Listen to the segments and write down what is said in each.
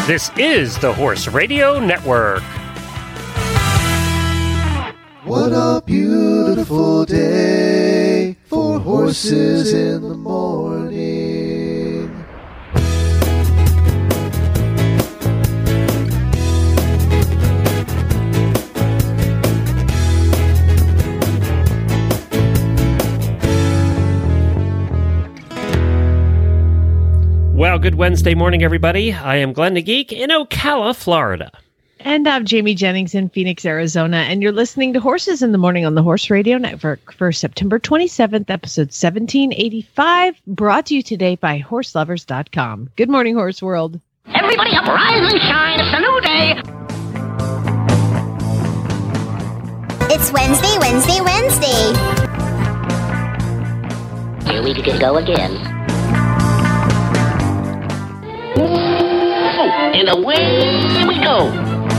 This is the Horse Radio Network. What a beautiful day for horses in the morning. Well, good Wednesday morning, everybody. I am Glenn the Geek in Ocala, Florida. And I'm Jamie Jennings in Phoenix, Arizona, and you're listening to Horses in the Morning on the Horse Radio Network for September 27th, episode 1785, brought to you today by HorseLovers.com. Good morning, Horse World. Everybody up, rise and shine. It's a new day. It's Wednesday. Here we go again. And away we go.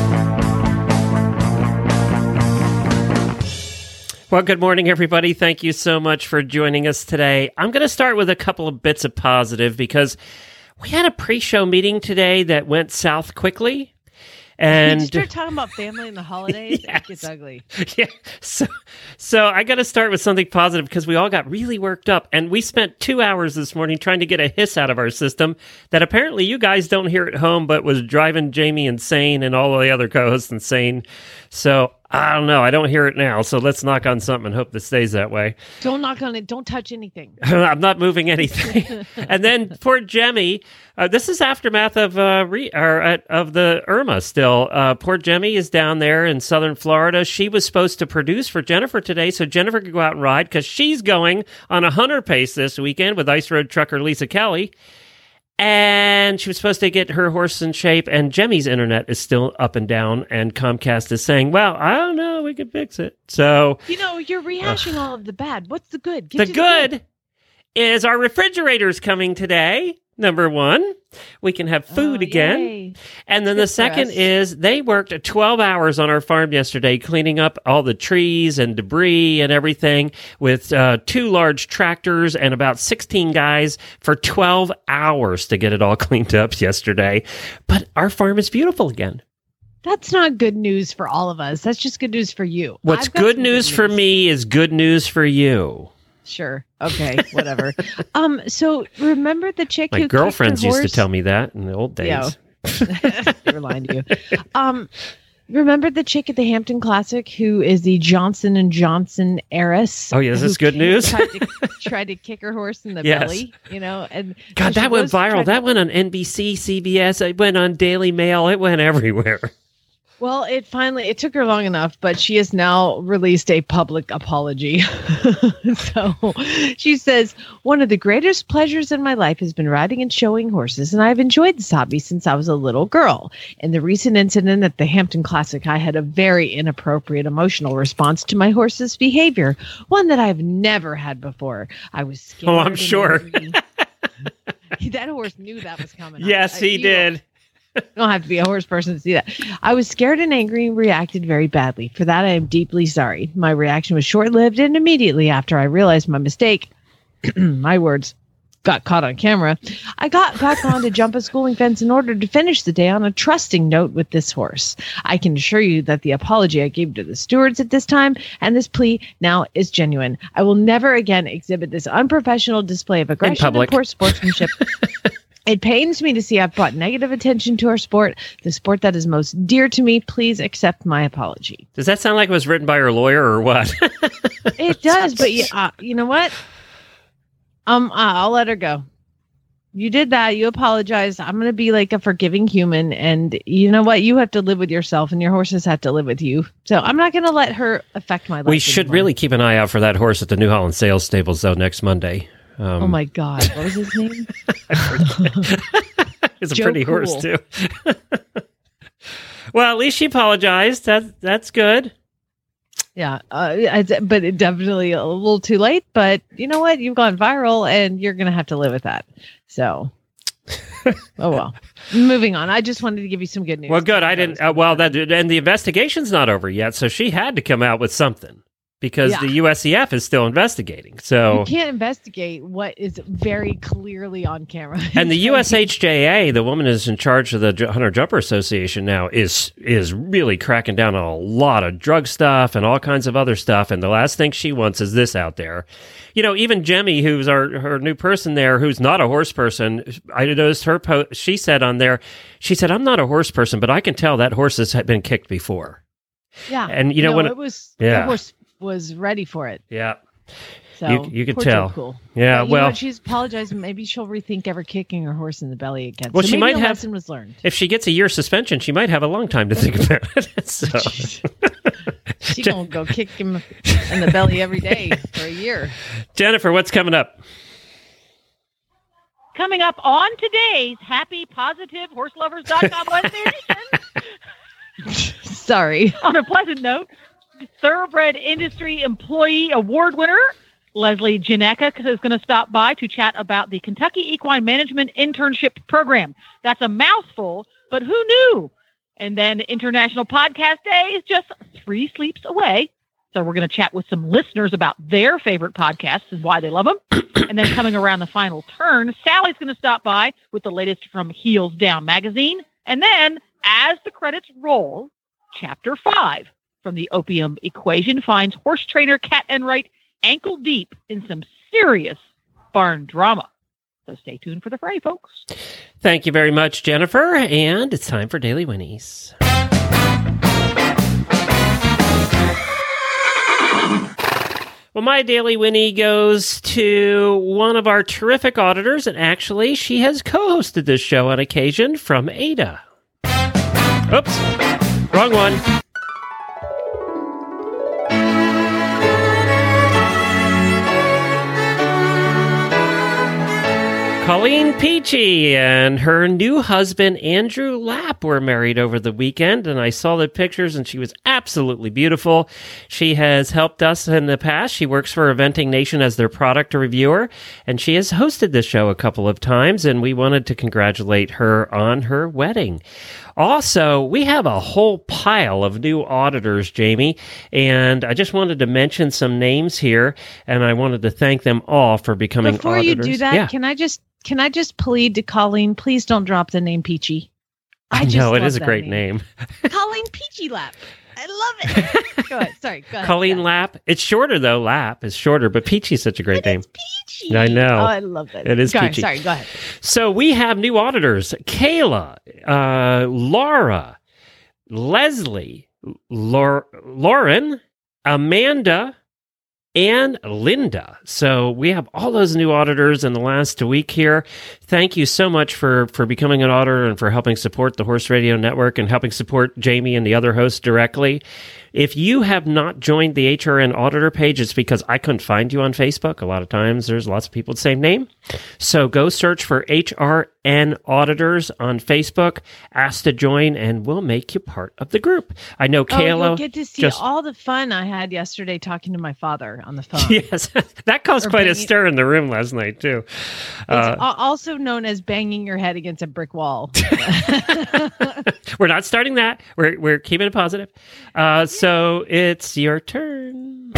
Well, good morning, everybody. Thank you so much for joining us today. I'm going to start with a couple of bits of positive because we had a pre-show meeting today that went south quickly. And you start talking about family and the holidays, yes. It gets ugly. Yeah. So I got to start with something positive because we all got really worked up. And we spent 2 hours this morning trying to get a hiss out of our system that apparently you guys don't hear at home, but was driving Jamie insane and all the other co-hosts insane. So I don't know. I don't hear it now. So let's knock on something and hope this stays that way. Don't knock on it. Don't touch anything. I'm not moving anything. And then poor Jemmy, this is aftermath of the Irma still. Poor Jemmy is down there in southern Florida. She was supposed to produce for Jennifer today so Jennifer could go out and ride because she's going on a hunter pace this weekend with Ice Road trucker Lisa Kelly. And she was supposed to get her horse in shape, and Jemmy's internet is still up and down, and Comcast is saying, well, I don't know, we can fix it. So, you're rehashing all of the bad. What's the good? The good is our refrigerator's coming today, number one. We can have food again. Yay. And then the second is they worked 12 hours on our farm yesterday cleaning up all the trees and debris and everything with 2 large tractors and about 16 guys for 12 hours to get it all cleaned up yesterday. But our farm is beautiful again. That's not good news for all of us. That's just good news for you. What's good news for me is good news for you. Sure. Okay. Whatever. So remember the chick My who girlfriends kicked her used to tell me that in the old days. Yeah. They were lying to you. Remember the chick at the Hampton Classic who is the Johnson & Johnson heiress? Oh, yeah. Is this good news? Tried to kick her horse in the Yes. belly, and God, so that went viral. That went on NBC, CBS. It went on Daily Mail. It went everywhere. Well, it took her long enough, but she has now released a public apology. So she says, one of the greatest pleasures in my life has been riding and showing horses, and I've enjoyed this hobby since I was a little girl. In the recent incident at the Hampton Classic, I had a very inappropriate emotional response to my horse's behavior, one that I've never had before. I was scared. Oh, I'm sure. That horse knew that was coming. Yes, he did. You don't have to be a horse person to see that. I was scared and angry and reacted very badly. For that, I am deeply sorry. My reaction was short-lived, and immediately after I realized my mistake, my words got caught on camera, I got back on to jump a schooling fence in order to finish the day on a trusting note with this horse. I can assure you that the apology I gave to the stewards at this time and this plea now is genuine. I will never again exhibit this unprofessional display of aggression and poor sportsmanship. It pains me to see I've brought negative attention to our sport, the sport that is most dear to me. Please accept my apology. Does that sound like it was written by her lawyer or what? It does, but you know what? I'll let her go. You did that. You apologized. I'm going to be like a forgiving human. And you know what? You have to live with yourself and your horses have to live with you. So I'm not going to let her affect my life. We should really keep an eye out for that horse at the New Holland Sales Stables, though, next Monday. Oh my God. What was his name? It's a pretty horse, too. Well, at least she apologized. That's good. Yeah. But it definitely a little too late. But you know what? You've gone viral and you're going to have to live with that. So, oh, well. Moving on. I just wanted to give you some good news. Well, good. I didn't. And the investigation's not over yet. So she had to come out with something. because the USEF is still investigating. So you can't investigate what is very clearly on camera. And the USHJA, the woman who's in charge of the Hunter Jumper Association now, is really cracking down on a lot of drug stuff and all kinds of other stuff. And the last thing she wants is this out there. You know, even Jemmy, who's her new person there, who's not a horse person, I noticed her post. She said on there, I'm not a horse person, but I can tell that horse has been kicked before. Yeah, and you know when it was, the horse was ready for it. Yeah. So you could poor tell. Cool. Yeah, well, she's apologized. Maybe she'll rethink ever kicking her horse in the belly again. Well, so she maybe might a have. Lesson was learned. If she gets a year suspension, she might have a long time to think about it. So. She gonna go kick him in the belly every day for a year. Jennifer, what's coming up? Coming up on today's Happy Positive HorseLovers.com Wednesday edition. Sorry. On a pleasant note, Thoroughbred Industry Employee Award winner Leslie Janeka is going to stop by to chat about the Kentucky Equine Management Internship Program. That's a mouthful, but who knew? And then International Podcast Day is just 3 sleeps away. So we're going to chat with some listeners about their favorite podcasts and why they love them. And then coming around the final turn, Sally's going to stop by with the latest from Heels Down magazine. And then, as the credits roll, Chapter 5 from the Opium Equation finds horse trainer Cat Enright ankle deep in some serious barn drama. So stay tuned for the fray, folks. Thank you very much, Jennifer. And it's time for Daily Winnies. Well, my Daily Winnie goes to one of our terrific auditors, and actually, she has co-hosted this show on occasion from Ada. Oops, wrong one. Colleen Peachy and her new husband, Andrew Lapp, were married over the weekend, and I saw the pictures, and she was absolutely beautiful. She has helped us in the past. She works for Eventing Nation as their product reviewer, and she has hosted the show a couple of times, and we wanted to congratulate her on her wedding. Also, we have a whole pile of new auditors, Jamie, and I just wanted to mention some names here, and I wanted to thank them all for becoming Before auditors. Before you do that, can I just plead to Colleen, please don't drop the name Peachy. I know, it is a great name. Colleen Peachy Lapp. I love it. Go ahead. Sorry. Go ahead. Colleen Lapp. It's shorter, though. Lapp is shorter, but Peachy is such a great name. Peachy. I know. Oh, I love that. It is Peachy. Sorry, go ahead. So we have new auditors. Kayla, Laura, Leslie, Lauren, Amanda, and Linda. So we have all those new auditors in the last week here. Thank you so much for becoming an auditor and for helping support the Horse Radio Network and helping support Jamie and the other hosts directly. If you have not joined the HRN auditor page, it's because I couldn't find you on Facebook. A lot of times there's lots of people with the same name. So go search for HRN auditors on Facebook, ask to join, and we'll make you part of the group. I know Kayla. You'll get to see all the fun I had yesterday talking to my father on the phone. Yes, that caused quite a stir in the room last night, too. It's also known as banging your head against a brick wall. We're not starting that. We're keeping it positive. So it's your turn.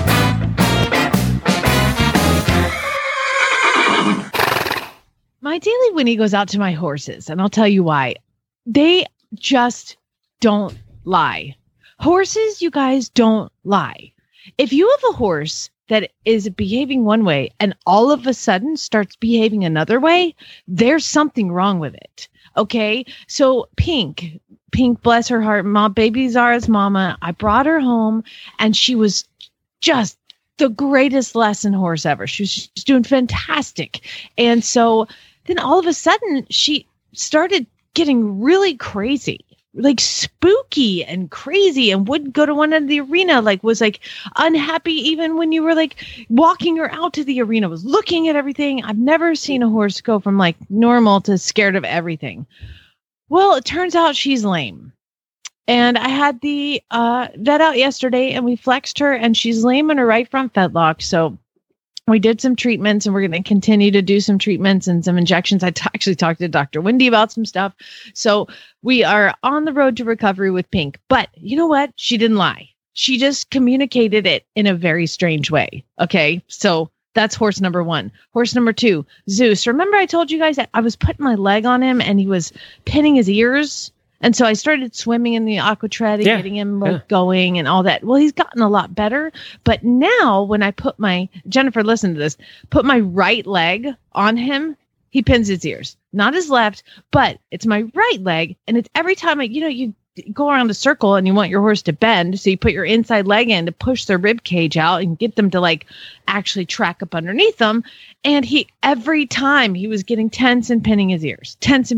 My Daily Winnie goes out to my horses, and I'll tell you why. They just don't lie. Horses, you guys, don't lie. If you have a horse that is behaving one way and all of a sudden starts behaving another way, there's something wrong with it. Okay? So Pink, bless her heart, baby Zara's mama, I brought her home, and she was just the greatest lesson horse ever. She was doing fantastic. And so then all of a sudden she started getting really crazy, like spooky and crazy, and wouldn't go to one end of the arena, was unhappy even when you were walking her out to the arena, was looking at everything. I've never seen a horse go from normal to scared of everything. Well, it turns out she's lame. And I had the vet out yesterday, and we flexed her, and she's lame in her right front fetlock. So we did some treatments, and we're going to continue to do some treatments and some injections. I actually talked to Dr. Wendy about some stuff. So we are on the road to recovery with Pink. But you know what? She didn't lie. She just communicated it in a very strange way. Okay. So that's horse number 1. Horse number 2, Zeus. Remember I told you guys that I was putting my leg on him and he was pinning his ears? And so I started swimming in the AquaTread and getting him going and all that. Well, he's gotten a lot better. But now when I put Jennifer, listen to this, put my right leg on him, he pins his ears. Not his left, but it's my right leg. And it's every time you go around a circle and you want your horse to bend. So you put your inside leg in to push their rib cage out and get them to like actually track up underneath them. And every time he was getting tense and pinning his ears.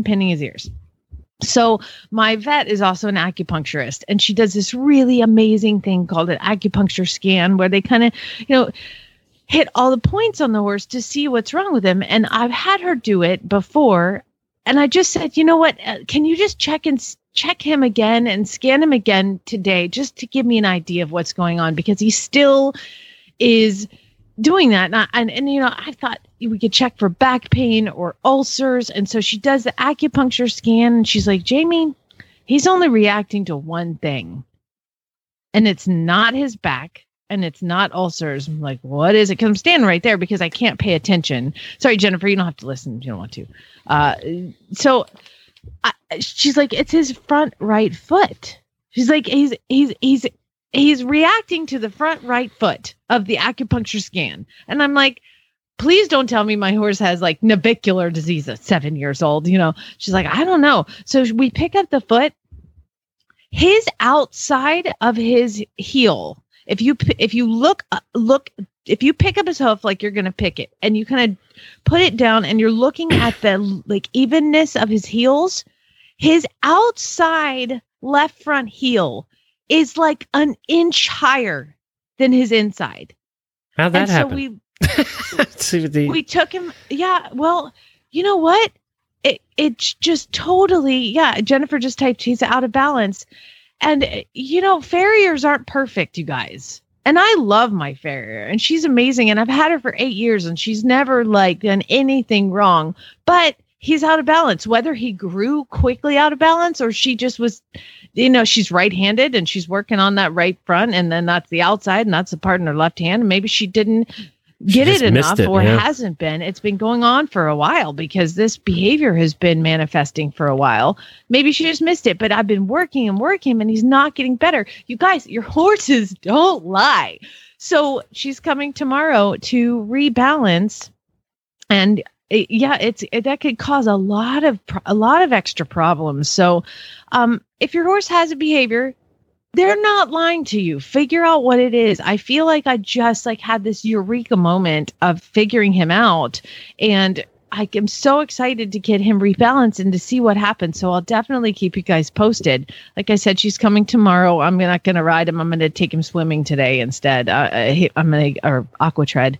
So my vet is also an acupuncturist, and she does this really amazing thing called an acupuncture scan where they kind of, hit all the points on the horse to see what's wrong with him. And I've had her do it before. And I just said, you know what, can you just check him again and scan him again today just to give me an idea of what's going on, because he still is doing that. And I thought we could check for back pain or ulcers. And so she does the acupuncture scan and she's like, Jamie, he's only reacting to one thing, and it's not his back and it's not ulcers. I'm like, what is it? Because I'm standing right there because I can't pay attention. Sorry, Jennifer, you don't have to listen if you don't want to. She's like, it's his front right foot. She's like, he's reacting to the front right foot of the acupuncture scan. And I'm like, please don't tell me my horse has like navicular disease at 7 years old. She's like, I don't know. So we pick up the foot, his outside of his heel. If you pick up his hoof like you're going to pick it and you kind of put it down and you're looking at the like evenness of his heels, his outside left front heel is like an inch higher than his inside. How'd that happen? We took him. Yeah. Well, you know what? It's just totally. Yeah. Jennifer just typed, he's out of balance. And, farriers aren't perfect, you guys. And I love my farrier and she's amazing. And I've had her for 8 years and she's never done anything wrong, but he's out of balance, whether he grew quickly out of balance or she just was, she's right-handed and she's working on that right front. And then that's the outside and that's the part in her left hand. And maybe she didn't get it enough or hasn't been. It's been going on for a while because this behavior has been manifesting for a while. Maybe she just missed it, but I've been working and he's not getting better. You guys, your horses don't lie. So she's coming tomorrow to rebalance, and that could cause a lot of extra problems. So if your horse has a behavior, they're not lying to you. Figure out what it is. I feel like I just had this eureka moment of figuring him out, and I am so excited to get him rebalanced and to see what happens. So I'll definitely keep you guys posted. Like I said, she's coming tomorrow. I'm not going to ride him. I'm going to take him swimming today instead. Or AquaTread.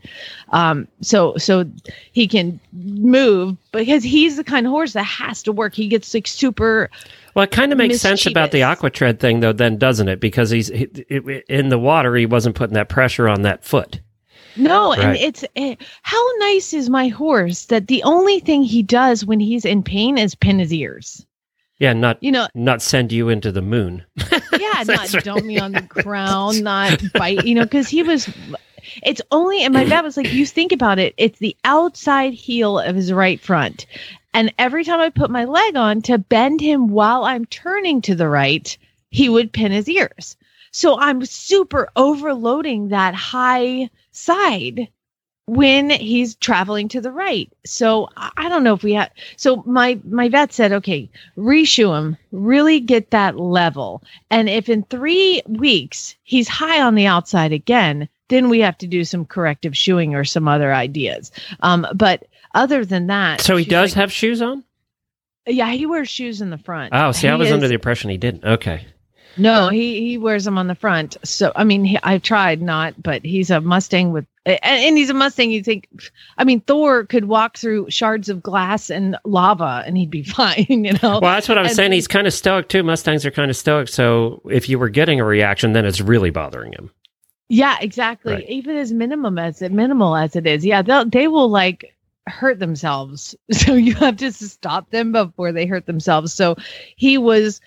So he can move because he's the kind of horse that has to work. He gets super. Well, it kind of makes sense about the AquaTread thing, though, then, doesn't it? Because in the water, he wasn't putting that pressure on that foot. No, right. And how nice is my horse that the only thing he does when he's in pain is pin his ears. Yeah, not send you into the moon. Yeah, not dump me on the ground, not bite, because he was. It's only, and my dad was like, you think about it, it's the outside heel of his right front. And every time I put my leg on to bend him while I'm turning to the right, he would pin his ears. So I'm super overloading that high side when he's traveling to the right. So I don't know if we have. So my vet said, okay, reshoe him, really get that level. And if in 3 weeks he's high on the outside again, then we have to do some corrective shoeing or some other ideas. But other than that. So he does have shoes on? Yeah, he wears shoes in the front. Oh, see, I was under the impression he didn't. Okay. No, he wears them on the front. So, I mean, I've tried not, but he's a Mustang and he's a Mustang. You think, Thor could walk through shards of glass and lava and he'd be fine, Well, that's what I was saying. He's kind of stoic too. Mustangs are kind of stoic. So if you were getting a reaction, then it's really bothering him. Yeah, exactly. Right. Even as minimal as it is. Yeah, they will hurt themselves. So you have to stop them before they hurt themselves. So he was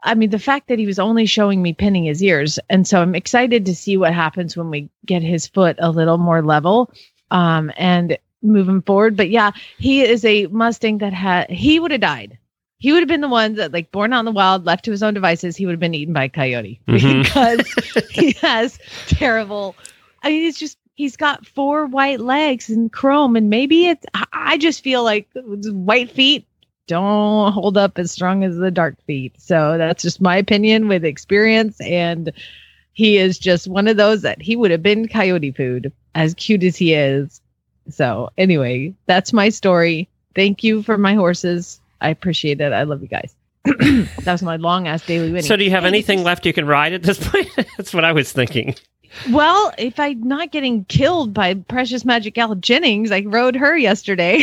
the fact that he was only showing me pinning his ears. And so I'm excited to see what happens when we get his foot a little more level and moving forward. But yeah, he is a Mustang that he would have died. He would have been the one that, like, born out in the wild, left to his own devices. He would have been eaten by a coyote because he has terrible. I mean, he's got 4 white legs and chrome, and maybe I just feel like white feet don't hold up as strong as the dark feet. So that's just my opinion with experience. And he is just one of those that he would have been coyote food, as cute as he is. So anyway, that's my story. Thank you for my horses. I appreciate it. I love you guys. That was my long ass daily winning. So do you have anything left you can ride at this point? That's what I was thinking. Well, if I'm not getting killed by Precious Magic Al Jennings, I rode her yesterday.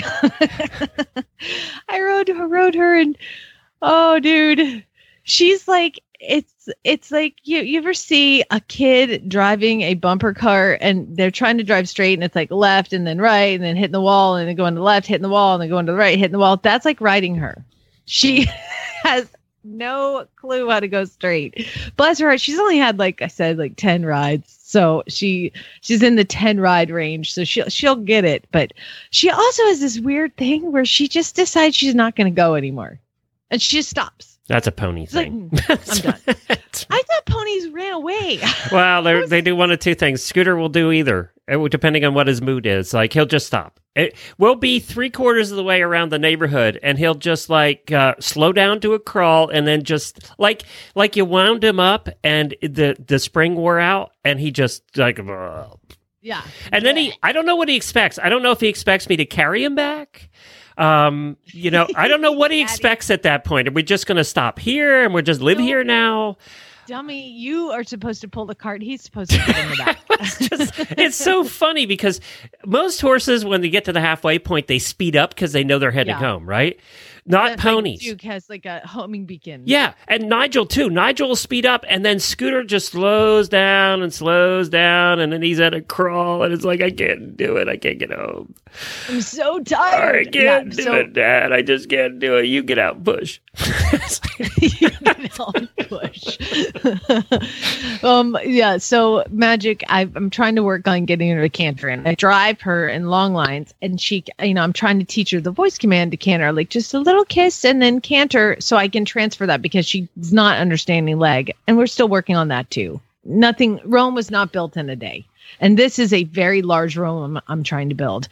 I rode her, and oh, dude, she's like, it's like you ever see a kid driving a bumper car and they're trying to drive straight and it's like left and then right and then hitting the wall and then going to the left, hitting the wall and then going to the right, hitting the wall. That's like riding her. She has no clue how to go straight. Bless her heart. She's only had, like I said, like 10 rides. So she's in the 10 ride range. So she'll get it. But she also has this weird thing where she just decides she's not going to go anymore. And she just stops. That's a pony thing. Like, I'm done. I thought ponies ran away. Well, they do one of two things. Scooter will do either, depending on what his mood is. Like, he'll just stop. We'll be 3/4 of the way around the neighborhood, and he'll just slow down to a crawl, and then just like you wound him up, and the spring wore out, and he just Yeah. And then I don't know what he expects. I don't know if he expects me to carry him back. I don't know what he expects at that point. Are we just going to stop here and we're just live here now? Dummy, you are supposed to pull the cart. He's supposed to put in the back. It's so funny because most horses, when they get to the halfway point, they speed up because they know they're heading home, right? Not ponies. Like Duke has like a homing beacon. Yeah, and Nigel too. Nigel will speed up, and then Scooter just slows down, and then he's at a crawl, and it's like, I can't do it. I can't get home. I'm so tired. I can't do it, Dad. I just can't do it. You get out and push. You get out and push. Yeah, so Magic, I'm trying to work on getting her to canter, and I drive her in long lines, and she, I'm trying to teach her the voice command to canter, like just a little kiss and then canter, so I can transfer that because she's not understanding leg, and we're still working on that too. Rome was not built in a day, and this is a very large Rome I'm trying to build.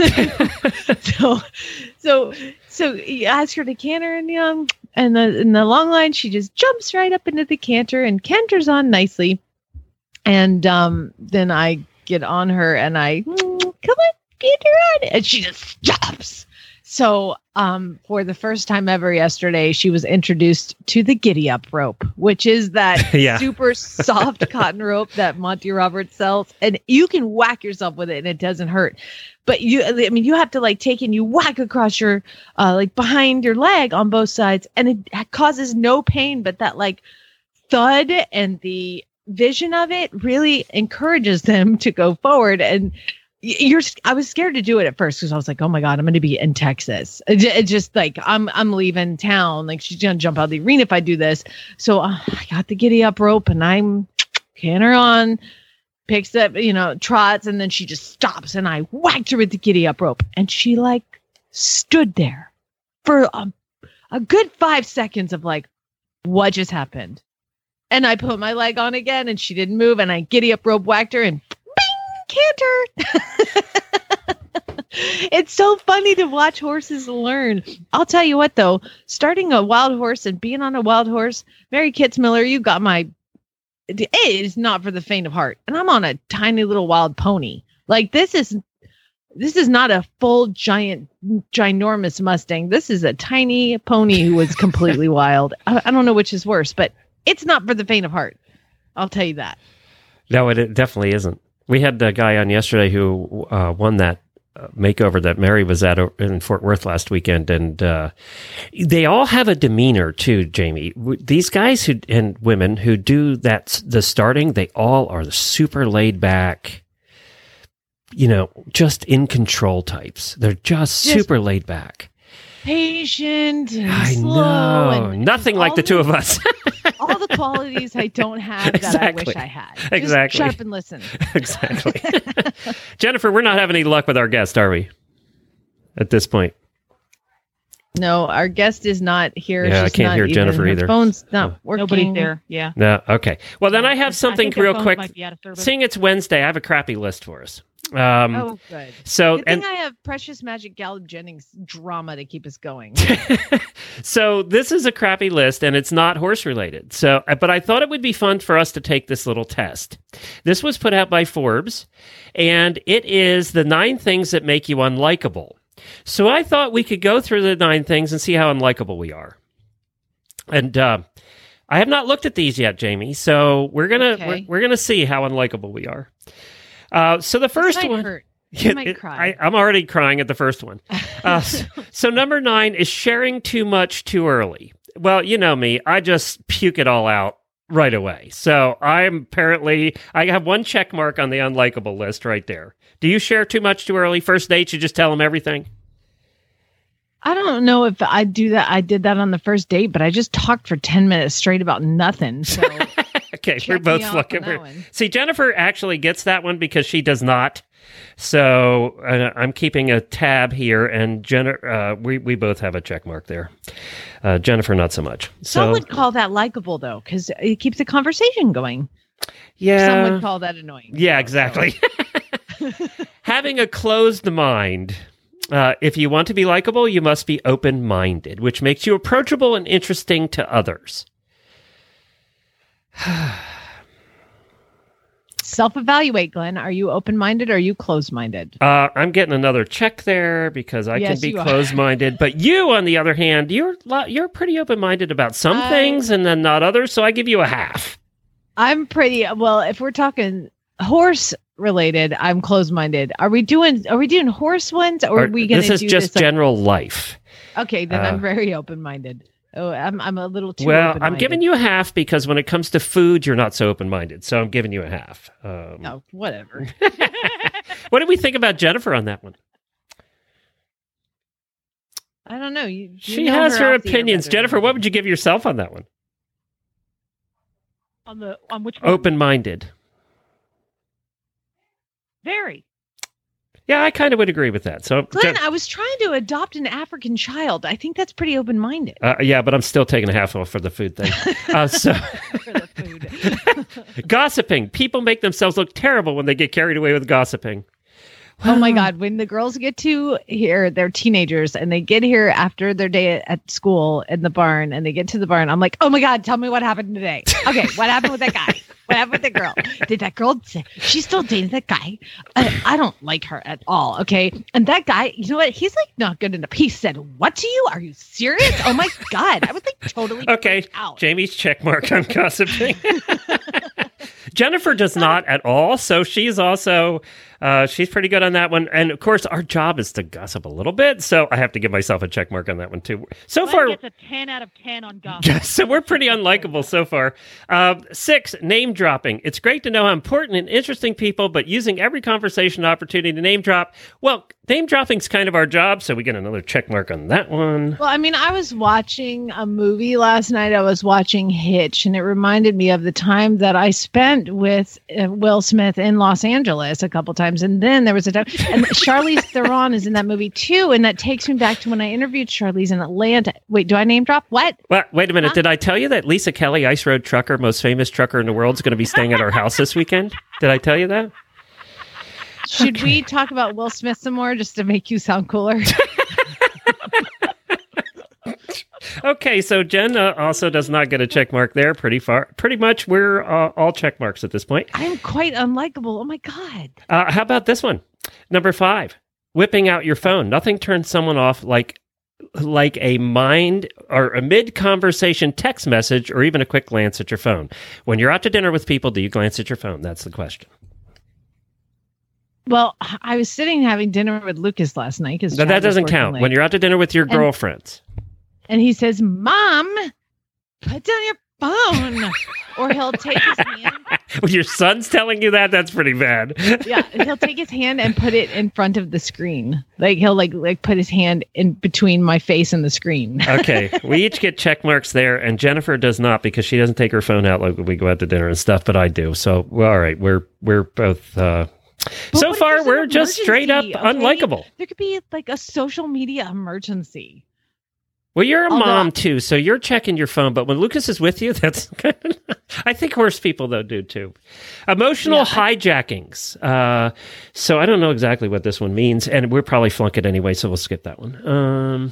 So you ask her to canter, and in the long line, she just jumps right up into the canter and canters on nicely, and then I get on her and I come on, canter on, and she just stops. So for the first time ever yesterday, she was introduced to the giddy up rope, which is that super soft cotton rope that Monty Roberts sells. And you can whack yourself with it and it doesn't hurt. But you have to take and you whack across your, behind your leg on both sides. And it causes no pain, but that thud and the vision of it really encourages them to go forward. And I was scared to do it at first because I was like, oh my God, I'm going to be in Texas. It's just I'm leaving town. Like, she's going to jump out of the arena if I do this. So I got the giddy up rope and I'm canter on, picks up, trots, and then she just stops and I whacked her with the giddy up rope. And she stood there for a good 5 seconds of what just happened? And I put my leg on again and she didn't move, and I giddy up rope whacked her and canter. It's so funny to watch horses learn. I'll tell you what, though, starting a wild horse and being on a wild horse, Mary Kitzmiller, you got it is not for the faint of heart. And I'm on a tiny little wild pony. This is not a full ginormous Mustang. This is a tiny pony who was completely wild. I don't know which is worse, but it's not for the faint of heart. I'll tell you that. No, it definitely isn't. We had a guy on yesterday who won that makeover that Mary was at in Fort Worth last weekend, and they all have a demeanor too, Jamie. These guys and women who do the starting, they all are the super laid back, just in control types. They're just super laid back. Patient and I slow. know. And nothing like the two of us. all the qualities I don't have that I wish I had. Just Exactly. shut up and listen. Exactly. Jennifer, we're not having any luck with our guest, are we? At this point. No, our guest is not here. Yeah, I She's can't not hear even- Jennifer her either. Phone's not working. Nobody's there. Yeah. No. Okay. Well, then I have something think their real phones quick. might be out of service. Seeing it's Wednesday, I have a crappy list for us. Oh, good. So Good thing I have Precious Magic Gal Jennings drama to keep us going. So this is a crappy list, and it's not horse related. So, but I thought it would be fun for us to take this little test. This was put out by Forbes, and it is the 9 things that make you unlikable. So I thought we could go through the 9 things and see how unlikable we are. And I have not looked at these yet, Jamie. So we're gonna see how unlikable we are. So the first might one. hurt. You might cry. I'm already crying at the first one. So number 9 is sharing too much too early. Well, you know me. I just puke it all out right away. So I have 1 check mark on the unlikable list right there. Do you share too much too early? First date, you just tell them everything? I don't know if I do that. I did that on the first date, but I just talked for 10 minutes straight about nothing. So Okay, check we're both me off looking. on that one. See, Jennifer actually gets that one because she does not. So I'm keeping a tab here, and we both have a check mark there. Jennifer, not so much. some would call that likable, though, because it keeps the conversation going. yeah, Some would call that annoying. yeah, exactly. Having a closed mind. If you want to be likable, you must be open-minded, which makes you approachable and interesting to others. Self-evaluate, Glenn. Are you open-minded or are you closed-minded? I'm getting another check there because I Yes, can be you are. closed-minded. But you, on the other hand, you're pretty open-minded about some things and then not others. So I give you a half. I'm pretty well. If we're talking horse-related, I'm closed-minded. Are we doing horse ones, or are we going to This do is just this? general life. Okay, then I'm very open-minded. Oh, I'm a little too. Well, open-minded. I'm giving you a half because when it comes to food, you're not so open-minded. So I'm giving you a half. Oh, whatever. What did we think about Jennifer on that one? I don't know. She has her opinions. Jennifer, what would you give yourself on that one? On which one? Open-minded. Very. Yeah, I kind of would agree with that. So, Glenn, I was trying to adopt an African child. I think that's pretty open-minded yeah, but I'm still taking a half off for the food thing. So, for the food. gossiping. People make themselves look terrible when they get carried away with gossiping. Oh my God. When the girls get to here, they're teenagers and they get here after their day at school in the barn and they get to the barn. I'm like, oh my God, tell me what happened today. Okay. What happened with that guy? What happened with the girl? Did that girl say she's still dating that guy? I don't like her at all. Okay. And that guy, you know what? He's like not good enough. He said, what to you? Are you serious? Oh my God. I was like totally Okay. freaked out. Jamie's check mark on gossiping. Jennifer does not at all. So she's also, she's pretty good on that one. And of course, our job is to gossip a little bit. So I have to give myself a check mark on that one too. So Glenn far, gets a 10 out of 10 on gossip. so we're pretty unlikable so far. 6, name dropping. It's great to know how important and interesting people, but using every conversation opportunity to name drop. Well, name dropping's kind of our job, so we get another check mark on that one. Well, I mean, I was watching a movie last night. I was watching Hitch, and it reminded me of the time that I spent with Will Smith in Los Angeles a couple times. And then there was a time, and Charlize Theron is in that movie too. And that takes me back to when I interviewed Charlize in Atlanta. Wait, do I name drop? What? Well, wait a minute. Did I tell you that Lisa Kelly, Ice Road Trucker, most famous trucker in the world, is going to be staying at our house this weekend? Did I tell you that? Should we talk about Will Smith some more just to make you sound cooler? Okay, so Jen also does not get a check mark there. Pretty much, we're all check marks at this point. I'm quite unlikable. Oh my God. How about this one? Number 5, whipping out your phone. Nothing turns someone off like a mind or a mid-conversation text message or even a quick glance at your phone. When you're out to dinner with people, do you glance at your phone? That's the question. Well, I was sitting having dinner with Lucas last night. Now, that doesn't count. When you're out to dinner with your girlfriends. And he says, Mom, put down your phone. Or he'll take his hand When your son's telling you that, that's pretty bad. Yeah, he'll take his hand and put it in front of the screen. Like he'll like put his hand in between my face and the screen. Okay, we each get check marks there, and Jennifer does not because she doesn't take her phone out like when we go out to dinner and stuff. But I do. So well, all right, we're both. So far, we're just straight up unlikable. There could be like a social media emergency. Well, you're a mom too, so you're checking your phone. But when Lucas is with you, that's kind of, I think horse people though do too. Emotional hijackings. So I don't know exactly what this one means, and we'll probably flunk it anyway, so we'll skip that one.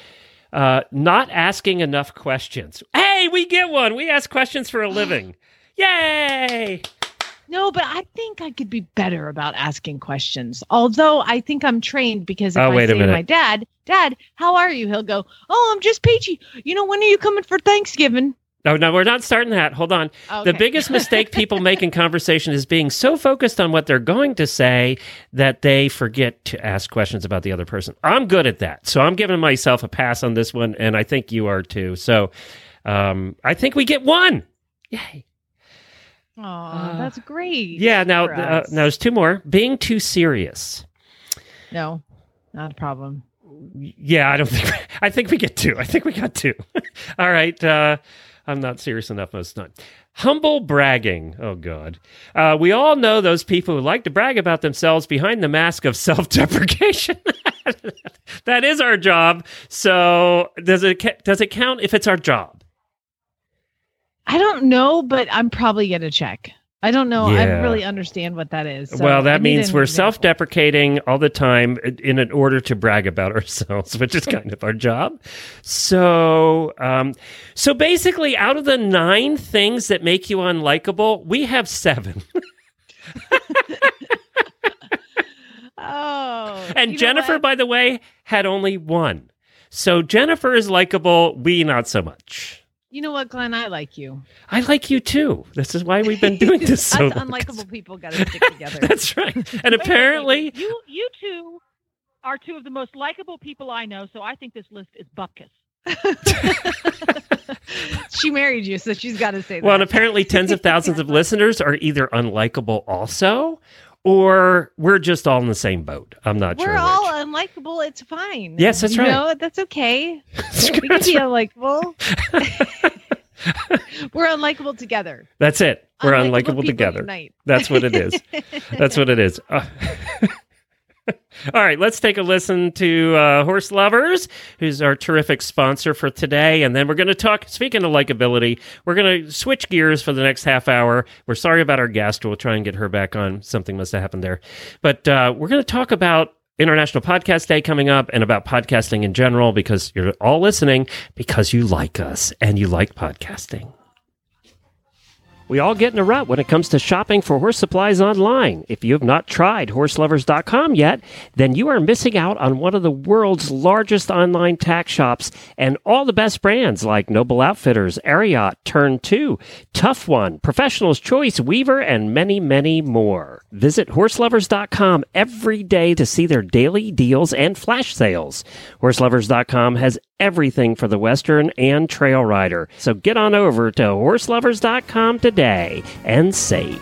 Not asking enough questions. Hey, we get one. We ask questions for a living. Yay! No, but I think I could be better about asking questions. Although I think I'm trained because if I say to my dad, how are you? He'll go, oh, I'm just peachy. You know, when are you coming for Thanksgiving? No, we're not starting that. Hold on. Okay. The biggest mistake people make in conversation is being so focused on what they're going to say that they forget to ask questions about the other person. I'm good at that. So I'm giving myself a pass on this one, and I think you are too. So I think we get one. Yay. Oh, that's great. Yeah, now there's two more. Being too serious. No, not a problem. Yeah, I think we get two. I think we got two. All right. I'm not serious enough most of the time. Humble bragging. Oh, God. We all know those people who like to brag about themselves behind the mask of self-deprecation. That is our job. So does it count if it's our job? I don't know, but I'm probably going to check. I don't know. Yeah. I really understand what that is. So well, that means we're self-deprecating all the time in order to brag about ourselves, which is kind of our job. So, so basically, out of the 9 things that make you unlikable, we have 7. Oh. And Jennifer, by the way, had only 1. So Jennifer is likable. We not so much. You know what, Glenn? I like you. I like you too. This is why we've been doing this so long. Unlikable people got to stick together. That's right. And apparently... You two are 2 of the most likable people I know, so I think this list is bupkis. She married you, so she's got to say that. Well, and apparently tens of thousands of listeners are either unlikable also, or we're just all in the same boat. I'm not sure. We're all unlikable. It's fine. Yes, that's right. No, that's okay. We can be unlikable. We're unlikable together. That's it. We're unlikable together. Unite. That's what it is. That's what it is. All right, let's take a listen to Horse Lovers, who's our terrific sponsor for today. And then we're going to talk, speaking of likability, we're going to switch gears for the next half hour. We're sorry about our guest. We'll try and get her back on. Something must have happened there. But we're going to talk about International Podcast Day coming up and about podcasting in general, because you're all listening because you like us and you like podcasting. We all get in a rut when it comes to shopping for horse supplies online. If you have not tried horselovers.com yet, then you are missing out on one of the world's largest online tack shops and all the best brands like Noble Outfitters, Ariat, Turn 2, Tough One, Professional's Choice, Weaver, and many, many more. Visit horselovers.com every day to see their daily deals and flash sales. Horselovers.com has everything for the Western and trail rider. So get on over to horselovers.com today and save.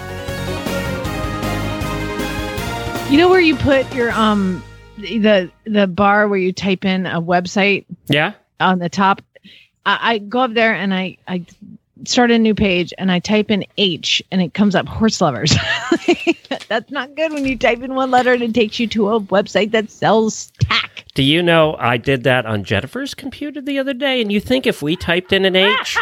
You know where you put your the bar where you type in a website? Yeah. On the top. I go up there and I start a new page and I type in H and it comes up Horse Lovers. That's not good when you type in one letter and it takes you to a website that sells tack. Do you know I did that on Jennifer's computer the other day, and you think if we typed in an H,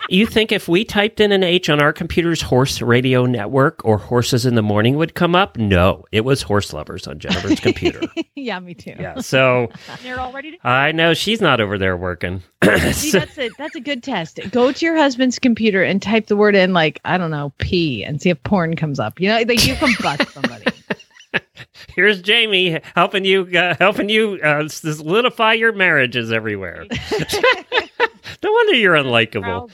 on our computer's Horse Radio Network or Horses in the Morning would come up? No, it was Horse Lovers on Jennifer's computer. Yeah, me too. Yeah, so they're all ready to. I know she's not over there working. See, that's a good test. Go to your husband's computer and type the word in, like, I don't know, P, and see if porn comes up. You know, like you can bust somebody. Here's Jamie helping you solidify your marriages everywhere. No wonder you're unlikable.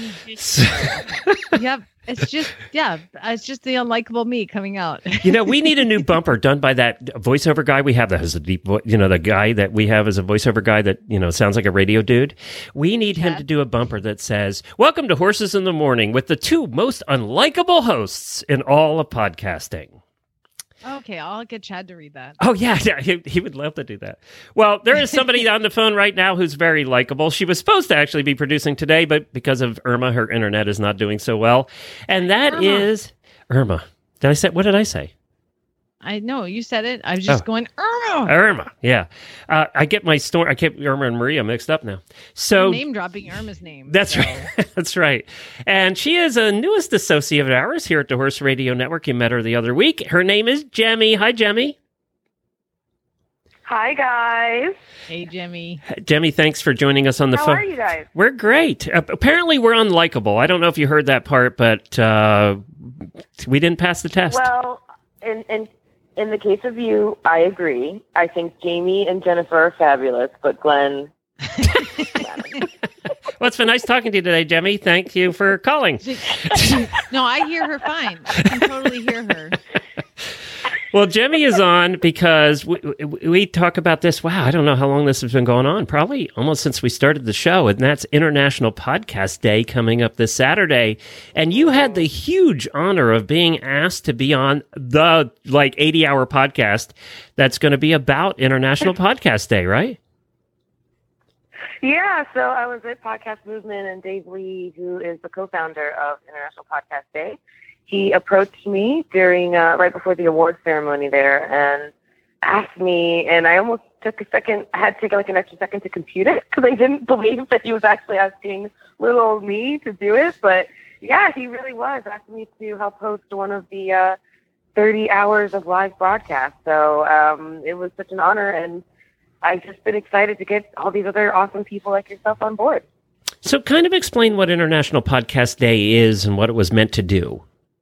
Yep. It's just the unlikable me coming out. We need a new bumper done by that voiceover guy we have that has a deep voice. The guy that we have as a voiceover guy that, sounds like a radio dude. We need him to do a bumper that says, "Welcome to Horses in the Morning with the two most unlikable hosts in all of podcasting." Okay, I'll get Chad to read that. Oh, yeah, he would love to do that. Well, there is somebody on the phone right now who's very likable. She was supposed to actually be producing today, but because of Irma, her internet is not doing so well. And that is Irma. What did I say? I know, you said it. I was just going, Irma. Irma, yeah. I get my story. I kept Irma and Maria mixed up now. So name dropping Irma's name. That's right. That's right. And she is a newest associate of ours here at the Horse Radio Network. You met her the other week. Her name is Jemmy. Hi, Jemmy. Hi, guys. Hey, Jemmy. Jemmy, thanks for joining us on the phone. How are you guys? We're great. Apparently, we're unlikable. I don't know if you heard that part, but we didn't pass the test. Well, in the case of you, I agree. I think Jamie and Jennifer are fabulous, but Glenn... Well, it's been nice talking to you today, Jemmy. Thank you for calling. No, I hear her fine. I can totally hear her. Well, Jemmy is on because we talk about this. Wow, I don't know how long this has been going on. Probably almost since we started the show. And that's International Podcast Day coming up this Saturday. And you had the huge honor of being asked to be on the 80-hour podcast that's going to be about International Podcast Day, right? Yeah, so I was at Podcast Movement, and Dave Lee, who is the co-founder of International Podcast Day, he approached me during right before the award ceremony there and asked me, and I almost took a second. I had to take an extra second to compute it because I didn't believe that he was actually asking little old me to do it. But yeah, he really was asking me to help host one of the 30 hours of live broadcast. So it was such an honor, and I've just been excited to get all these other awesome people like yourself on board. So kind of explain what International Podcast Day is and what it was meant to do.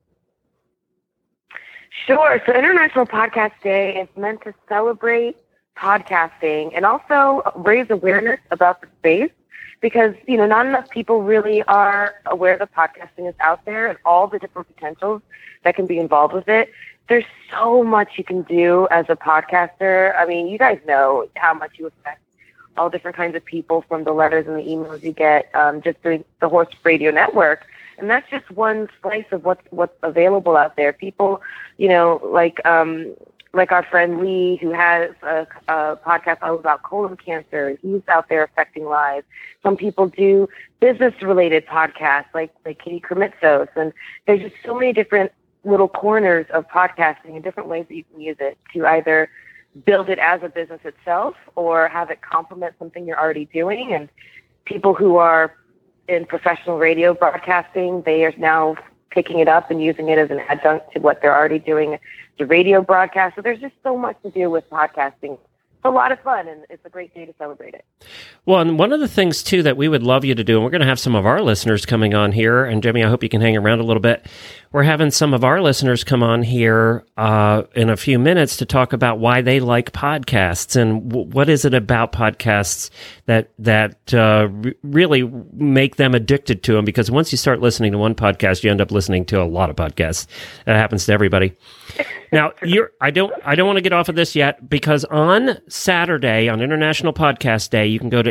Sure. So International Podcast Day is meant to celebrate podcasting and also raise awareness about the space because, not enough people really are aware that podcasting is out there and all the different potentials that can be involved with it. There's so much you can do as a podcaster. I mean, you guys know how much you affect all different kinds of people from the letters and the emails you get just through the Horse Radio Network. And that's just one slice of what's available out there. People, like our friend Lee, who has a podcast all about colon cancer. He's out there affecting lives. Some people do business-related podcasts, like Katie Krimitsos. And there's just so many different little corners of podcasting and different ways that you can use it to either build it as a business itself or have it complement something you're already doing. And people who are in professional radio broadcasting, they are now picking it up and using it as an adjunct to what they're already doing, the radio broadcast. So there's just so much to do with podcasting. It's a lot of fun, and it's a great day to celebrate it. Well, and one of the things, too, that we would love you to do, and we're going to have some of our listeners coming on here, and Jemmy, I hope you can hang around a little bit. We're having some of our listeners come on here in a few minutes to talk about why they like podcasts and what is it about podcasts that really make them addicted to them. Because once you start listening to one podcast, you end up listening to a lot of podcasts. That happens to everybody. Now, I don't want to get off of this yet because on Saturday, on International Podcast Day, you can go to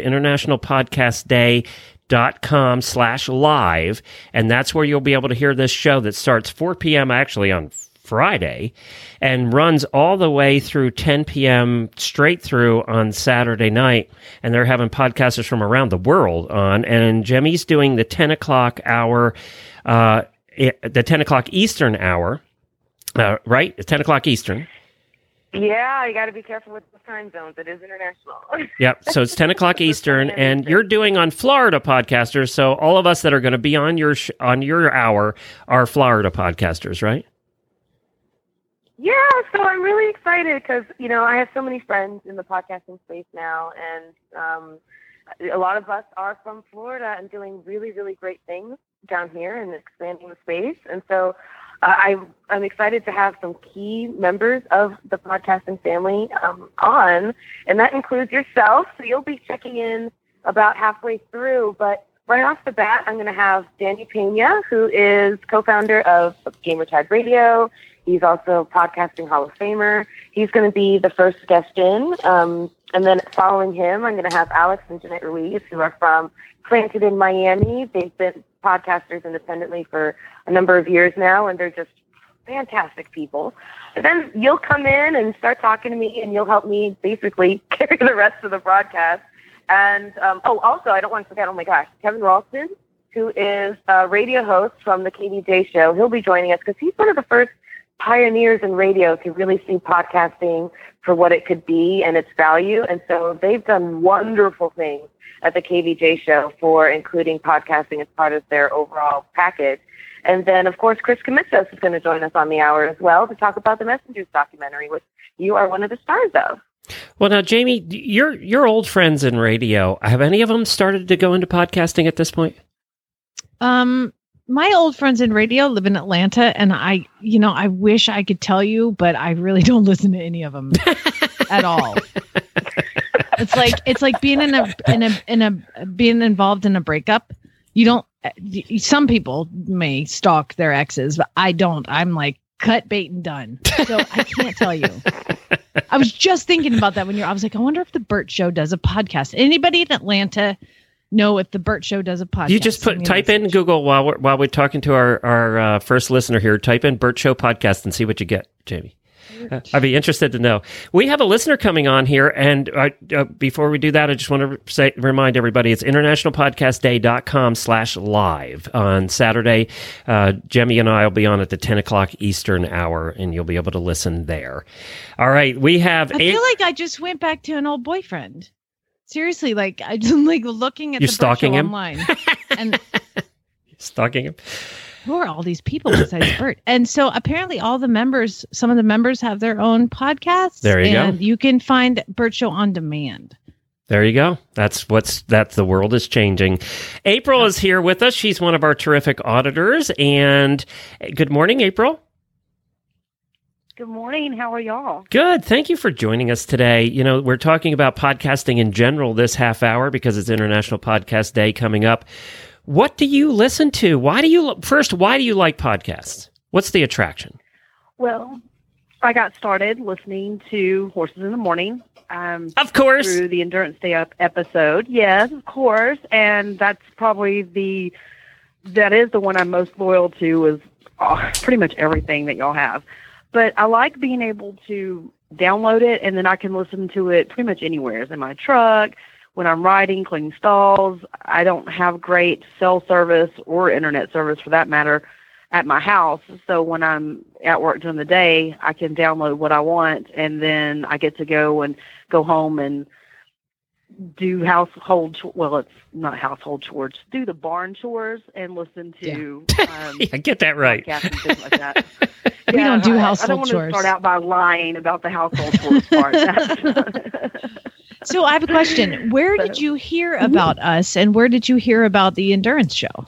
internationalpodcastday.com/live, and that's where you'll be able to hear this show that starts 4 p.m. actually on Friday and runs all the way through 10 p.m. straight through on Saturday night. And they're having podcasters from around the world on. And Jemmy's doing the 10 o'clock hour, the 10 o'clock Eastern hour, right? It's 10 o'clock Eastern. Yeah, you got to be careful with the time zones. It is international. Yep. So it's 10 o'clock Eastern, and you're doing on Florida podcasters. So all of us that are going to be on your hour are Florida podcasters, right? Yeah. So I'm really excited because I have so many friends in the podcasting space now, and a lot of us are from Florida and doing really, really great things down here and expanding the space. And so I'm excited to have some key members of the podcasting family on, and that includes yourself. So you'll be checking in about halfway through. But right off the bat, I'm going to have Danny Pena, who is co-founder of Gamertag Radio. He's also Podcasting Hall of Famer. He's going to be the first guest in. And then following him, I'm going to have Alex and Jeanette Ruiz, who are from Planted in Miami. They've been podcasters independently for a number of years now, and they're just fantastic people. And then you'll come in and start talking to me, and you'll help me basically carry the rest of the broadcast. And, also, I don't want to forget, oh my gosh, Kevin Ralston, who is a radio host from the KVJ show. He'll be joining us because he's one of the first pioneers in radio to really see podcasting for what it could be and its value. And so they've done wonderful things at the KVJ show for including podcasting as part of their overall package. And then, of course, Chris Commitsos is going to join us on the hour as well to talk about the Messengers documentary, which you are one of the stars of. Well, now, Jamie, your old friends in radio, have any of them started to go into podcasting at this point? My old friends in radio live in Atlanta, and I wish I could tell you, but I really don't listen to any of them at all. It's like being being involved in a breakup. You don't. Some people may stalk their exes, but I don't. I'm like cut, bait, and done. So I can't tell you. I was just thinking about that I was like, I wonder if the Burt Show does a podcast. Anybody in Atlanta know if the Burt Show does a podcast? You just type in Google while we're talking to our first listener here. Type in Burt Show podcast and see what you get, Jamie. I'd be interested to know. We have a listener coming on here, and before we do that, I just want to remind everybody it's internationalpodcastday.com/live on Saturday. Jemmy and I will be on at the 10 o'clock Eastern hour, and you'll be able to listen there. All right, we have. I feel like I just went back to an old boyfriend. Seriously, like I just like looking at You're the stalking him online, and stalking him. Who are all these people besides Bert? And so apparently some of the members have their own podcasts. There you go. And you can find Bert Show on demand. There you go. That's the world is changing. April is here with us. She's one of our terrific auditors. And good morning, April. Good morning. How are y'all? Good. Thank you for joining us today. You know, we're talking about podcasting in general this half hour because it's International Podcast Day coming up. What do you listen to? Why do you like podcasts? What's the attraction? Well, I got started listening to Horses in the Morning. Of course. Through the Endurance Day episode. Yes, of course. And that's probably that is the one I'm most loyal to is pretty much everything that y'all have. But I like being able to download it, and then I can listen to it pretty much anywhere. It's in my truck, when I'm riding, cleaning stalls. I don't have great cell service or internet service for that matter at my house. So when I'm at work during the day, I can download what I want, and then I get to go home and do it's not household chores, do the barn chores and listen to yeah, get that right. Podcasts and things like that. We don't do household I don't want chores. to start out by lying about the household chores part. So I have a question. Where did you hear about us, and where did you hear about the Endurance Show?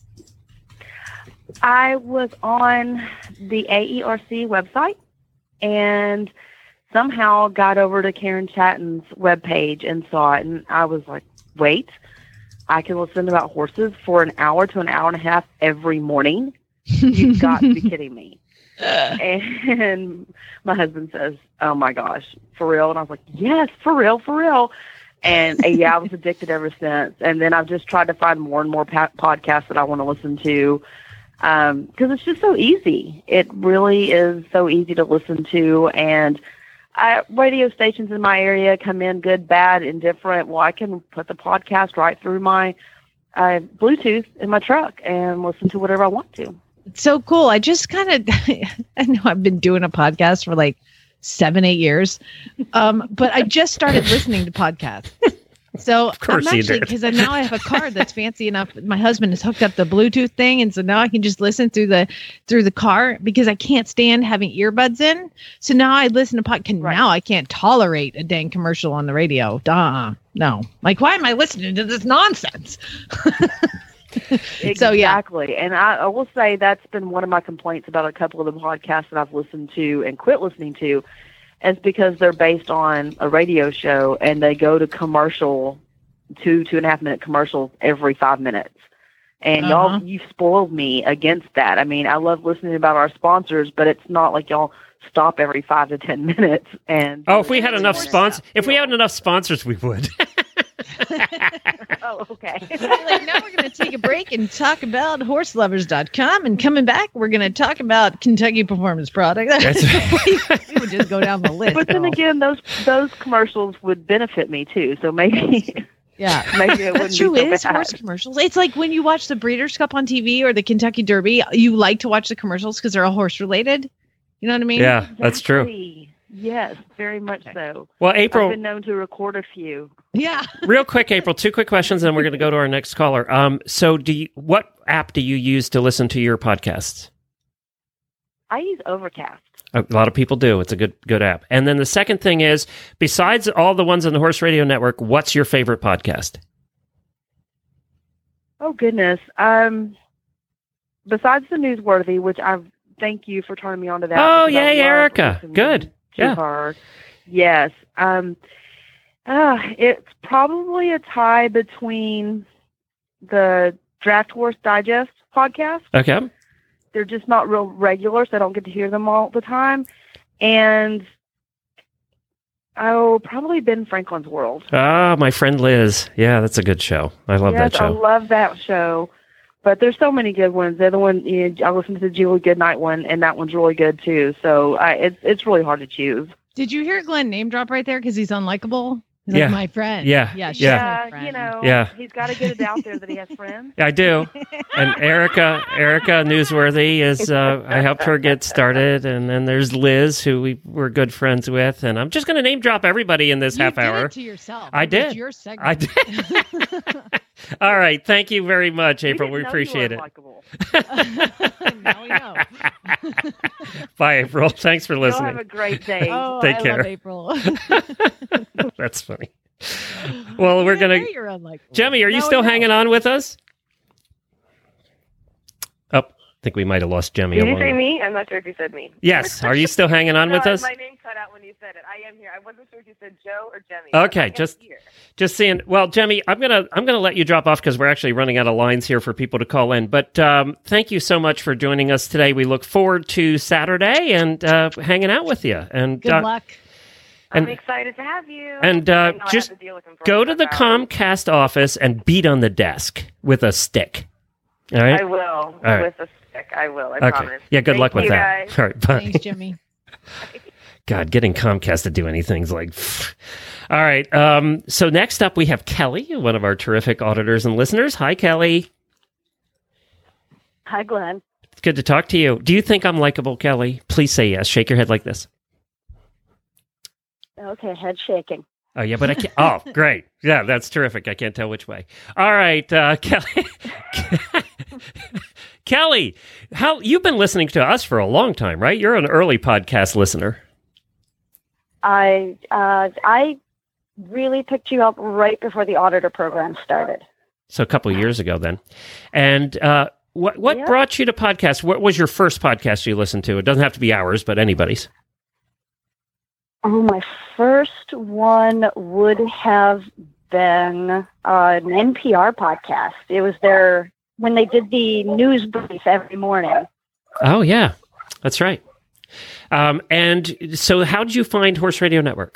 I was on the AERC website and somehow got over to Karen Chatton's webpage and saw it, and I was like, wait, I can listen about horses for an hour to an hour and a half every morning? You've got to be kidding me. And my husband says, oh my gosh, for real? And I was like, yes, for real. And yeah, I was addicted ever since. And then I've just tried to find more and more podcasts that I want to listen to because it's just so easy. It really is so easy to listen to. And radio stations in my area come in good, bad, indifferent. Well, I can put the podcast right through my Bluetooth in my truck and listen to whatever I want to. It's so cool. I just I know I've been doing a podcast for like 7-8 years, but I just started listening to podcasts. So of course I'm actually, because now I have a car that's fancy enough. My husband has hooked up the Bluetooth thing, and so now I can just listen through the car because I can't stand having earbuds in. So now I listen to podcasts. Right. Now I can't tolerate a dang commercial on the radio. No, like why am I listening to this nonsense? Exactly. So, yeah. And I will say that's been one of my complaints about a couple of the podcasts that I've listened to and quit listening to is because they're based on a radio show and they go to commercial 2 2.5 minute commercials every 5 minutes. And you spoiled me against that. I mean, I love listening about our sponsors, but it's not like y'all stop every 5 to 10 minutes. And if we had enough sponsors, we would. Oh, okay. Like, now we're going to take a break and talk about horselovers.com. And coming back, we're going to talk about Kentucky Performance Products. we would just go down the list. But then again, those commercials would benefit me too. So maybe... Yeah, maybe it that's true. wouldn't be It so is bad. horse commercials. It's like when you watch the Breeders' Cup on TV or the Kentucky Derby, you like to watch the commercials because they're all horse related. You know what I mean? Yeah, that's true. Exactly. Yes, very much so. Well, April, I've been known to record a few. Yeah. real quick, April, 2 quick questions, and then we're going to go to our next caller. So, what app do you use to listen to your podcasts? I use Overcast. A lot of people do. It's a good app. And then the second thing is, besides all the ones on the Horse Radio Network, what's your favorite podcast? Oh, goodness. Besides the Newsworthy, which I thank you for turning me on to that. Oh, because I yay, love Erica. listening Good. to Yeah. her. Yes. It's probably a tie between the Draft Horse Digest podcast. Okay. They're just not real regular, so I don't get to hear them all the time. And probably Ben Franklin's World. Ah, my friend Liz. Yeah, that's a good show. I love that I show. love that show. But there's so many good ones. The other one, I listened to the Julie Goodnight one, and that one's really good too. So it's really hard to choose. Did you hear Glenn name drop right there because he's unlikable? He's Yeah. like, my friend. Yeah. She's my friend. You know, Yeah. he's got to get it out there that he has friends. I do. And Erica Newsworthy is, I helped her get started. And then there's Liz, who we were good friends with. And I'm just going to name drop everybody in this half You hour. did it to yourself. I did. It's your segment. I did. All right. Thank you very much, April. We appreciate it. Now we know. Bye, April. Thanks for Y'all listening. have a great day. Oh, Take I care. love April. That's funny. Well, we're going to... You're unlikable. Jemmy, are you Now we still know. hanging on with us? Oh, I think we might have lost Jemmy. Did you along say the- me? I'm not sure if you said me. Yes. Are you still hanging on with No, us? My name cut out when you said it. I am here. I wasn't sure if you said Joe or Jemmy. Okay, I am just here. seeing. Well, Jemmy, I'm gonna let you drop off because we're actually running out of lines here for people to call in. But thank you so much for joining us today. We look forward to Saturday and hanging out with you. And Good luck. I'm excited to have you. And I know I just have to deal with him for go a to the half hour. Comcast office and beat on the desk with a stick. All right. I will. right. With a stick. I will. I Okay. promise. Yeah. Good Thank luck with you, that. guys. All right. Bye. Thanks, Jimmy. God, getting Comcast to do anything's like... All right. So next up, we have Kelly, one of our terrific auditors and listeners. Hi, Kelly. Hi, Glenn. It's good to talk to you. Do you think I'm likable, Kelly? Please say yes. Shake your head like this. Okay, head shaking. Oh, yeah, but I can't... Oh, great. Yeah, that's terrific. I can't tell which way. All right, Kelly. Kelly, you've been listening to us for a long time, right? You're an early podcast listener. I really picked you up right before the auditor program started. So a couple of years ago then. And what Yeah. brought you to podcasts? What was your first podcast you listened to? It doesn't have to be ours, but anybody's. Oh, my first one would have been an NPR podcast. It was when they did the news brief every morning. Oh, yeah. That's right. And so how did you find Horse Radio Network?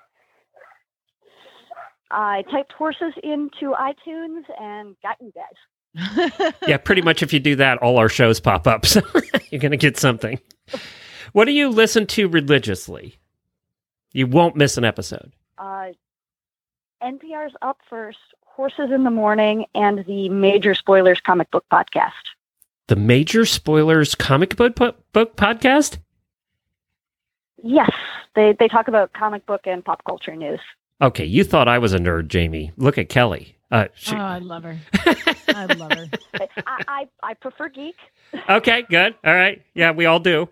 I typed horses into iTunes and got you guys. Yeah, pretty much if you do that, all our shows pop up. So you're going to get something. What do you listen to religiously? You won't miss an episode. NPR's Up First, Horses in the Morning, and the Major Spoilers comic book podcast. The Major Spoilers comic book podcast? Yes, they talk about comic book and pop culture news. Okay, you thought I was a nerd, Jamie. Look at Kelly. Oh, I love her. I love her. I prefer geek. Okay, good. All right. Yeah, we all do.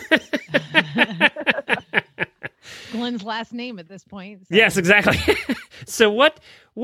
Glenn's last name at this point. So. Yes, exactly. So what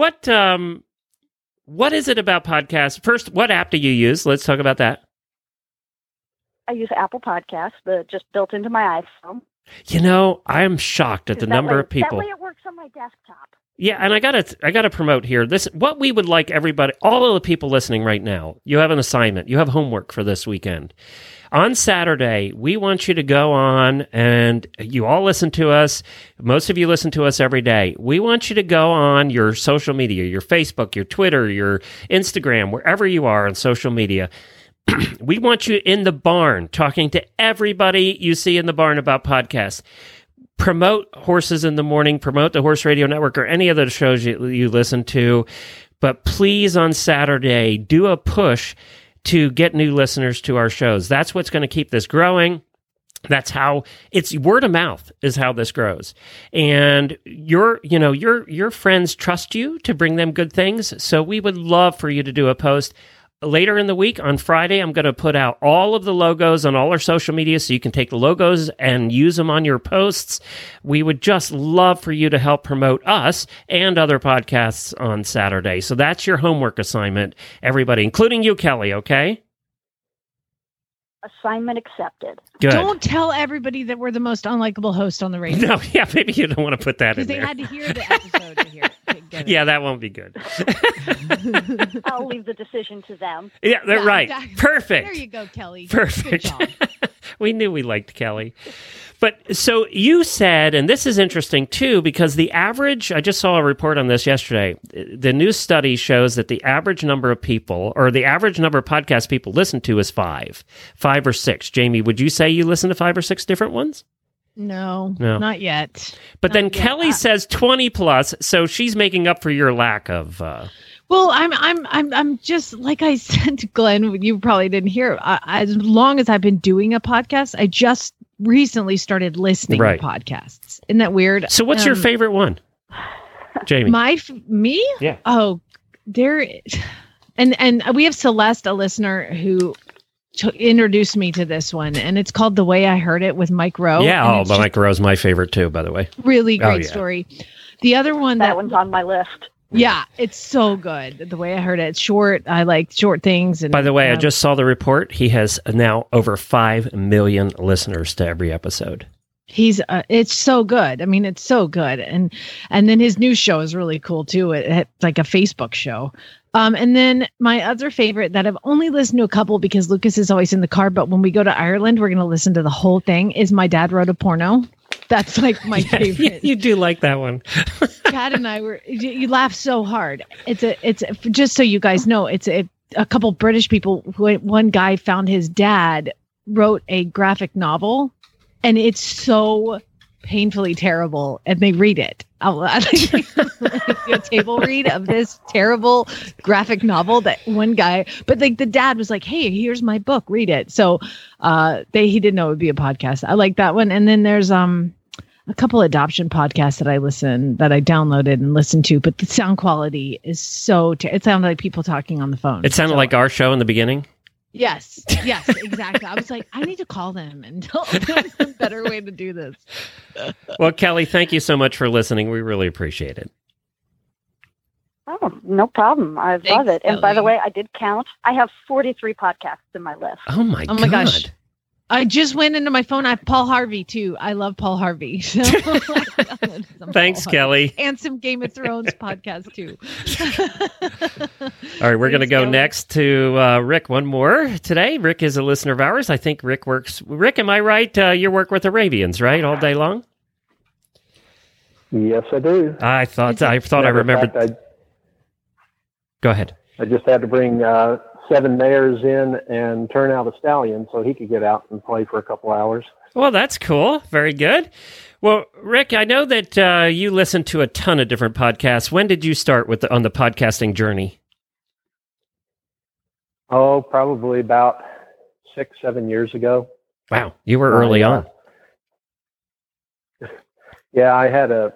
is it about podcasts? First, what app do you use? Let's talk about that. I use Apple Podcasts, just built into my iPhone. You know, I am shocked at the number of people. That way it works on my desktop. Yeah, and I gotta promote here. This what we would like everybody, all of the people listening right now. You have an assignment. You have homework for this weekend. On Saturday, we want you to go on, and you all listen to us. Most of you listen to us every day. We want you to go on your social media, your Facebook, your Twitter, your Instagram, wherever you are on social media. We want you in the barn talking to everybody you see in the barn about podcasts. Promote Horses in the Morning, promote the Horse Radio Network or any of the shows you listen to. But please, on Saturday, do a push to get new listeners to our shows. That's what's going to keep this growing. That's how it's word of mouth is how this grows. And your friends trust you to bring them good things. So we would love for you to do a post. Later in the week, on Friday, I'm going to put out all of the logos on all our social media so you can take the logos and use them on your posts. We would just love for you to help promote us and other podcasts on Saturday. So that's your homework assignment, everybody, including you, Kelly, okay? Assignment accepted. Good. Don't tell everybody that we're the most unlikable host on the radio. No, yeah, maybe you don't want to put that in Because they there. had to hear the episode to hear it. Yeah, that won't be good. I'll leave the decision to them. Yeah, they're right. Exactly. Perfect. There you go, Kelly. Perfect. Good job. We knew we liked Kelly. But so you said, and this is interesting too, because the average, I just saw a report on this yesterday. The new study shows that the average number of people, or the average number of podcasts people listen to is five or six. Jamie, would you say you listen to 5 or 6 different ones? No, not yet. But then Kelly says 20 plus, so she's making up for your lack of. Well, I'm just like I said to Glenn. You probably didn't hear. As long as I've been doing a podcast, I just recently started listening to podcasts. Isn't that weird? So, what's your favorite one, Jamie? Me? Yeah. Oh, there, and we have Celeste, a listener who introduced me to this one, and it's called The Way I Heard It with Mike Rowe. Yeah, but Mike Rowe's my favorite too, by the way. Really great story. The other one that one's on my list. Yeah, it's so good. The Way I Heard It. It's short. I like short things. And by the way, I just saw the report. He has now over 5 million listeners to every episode. He's it's so good. I mean, it's so good. And then his new show is really cool too. It's like a Facebook show. And then my other favorite that I've only listened to a couple because Lucas is always in the car, but when we go to Ireland, we're going to listen to the whole thing, is My Dad Wrote a Porno. That's like my favorite. You do like that one. Chad and I you laugh so hard. It's just so you guys know, it's a couple British people. One guy found his dad wrote a graphic novel, and it's so painfully terrible, and they read it out loud. A table read of this terrible graphic novel that one guy, but like the dad was like, "Hey, here's my book, read it." So he didn't know it would be a podcast. I like that one. And then there's a couple adoption podcasts that I downloaded and listened to, but the sound quality is so it sounded like people talking on the phone. It sounded like our show in the beginning. Yes, exactly. I was like, I need to call them and tell them a better way to do this. Well, Kelly, thank you so much for listening. We really appreciate it. Oh, no problem. I love it. And by the way, I did count. I have 43 podcasts in my list. Oh my God. Gosh. I just went into my phone. I have Paul Harvey too. I love Paul Harvey. So thanks, Kelly. And some Game of Thrones podcast too. All right, we're going to go next to Rick. One more today. Rick is a listener of ours. I think Rick, am I right? You work with Arabians, right? All day long? Yes, I do. I thought I remembered. Go ahead. I just had to bring 7 mares in and turn out a stallion so he could get out and play for a couple hours. Well, that's cool. Very good. Well, Rick, I know that you listen to a ton of different podcasts. When did you start on the podcasting journey? Oh, probably about 6-7 years ago. Wow, you were early on. Yeah, I had a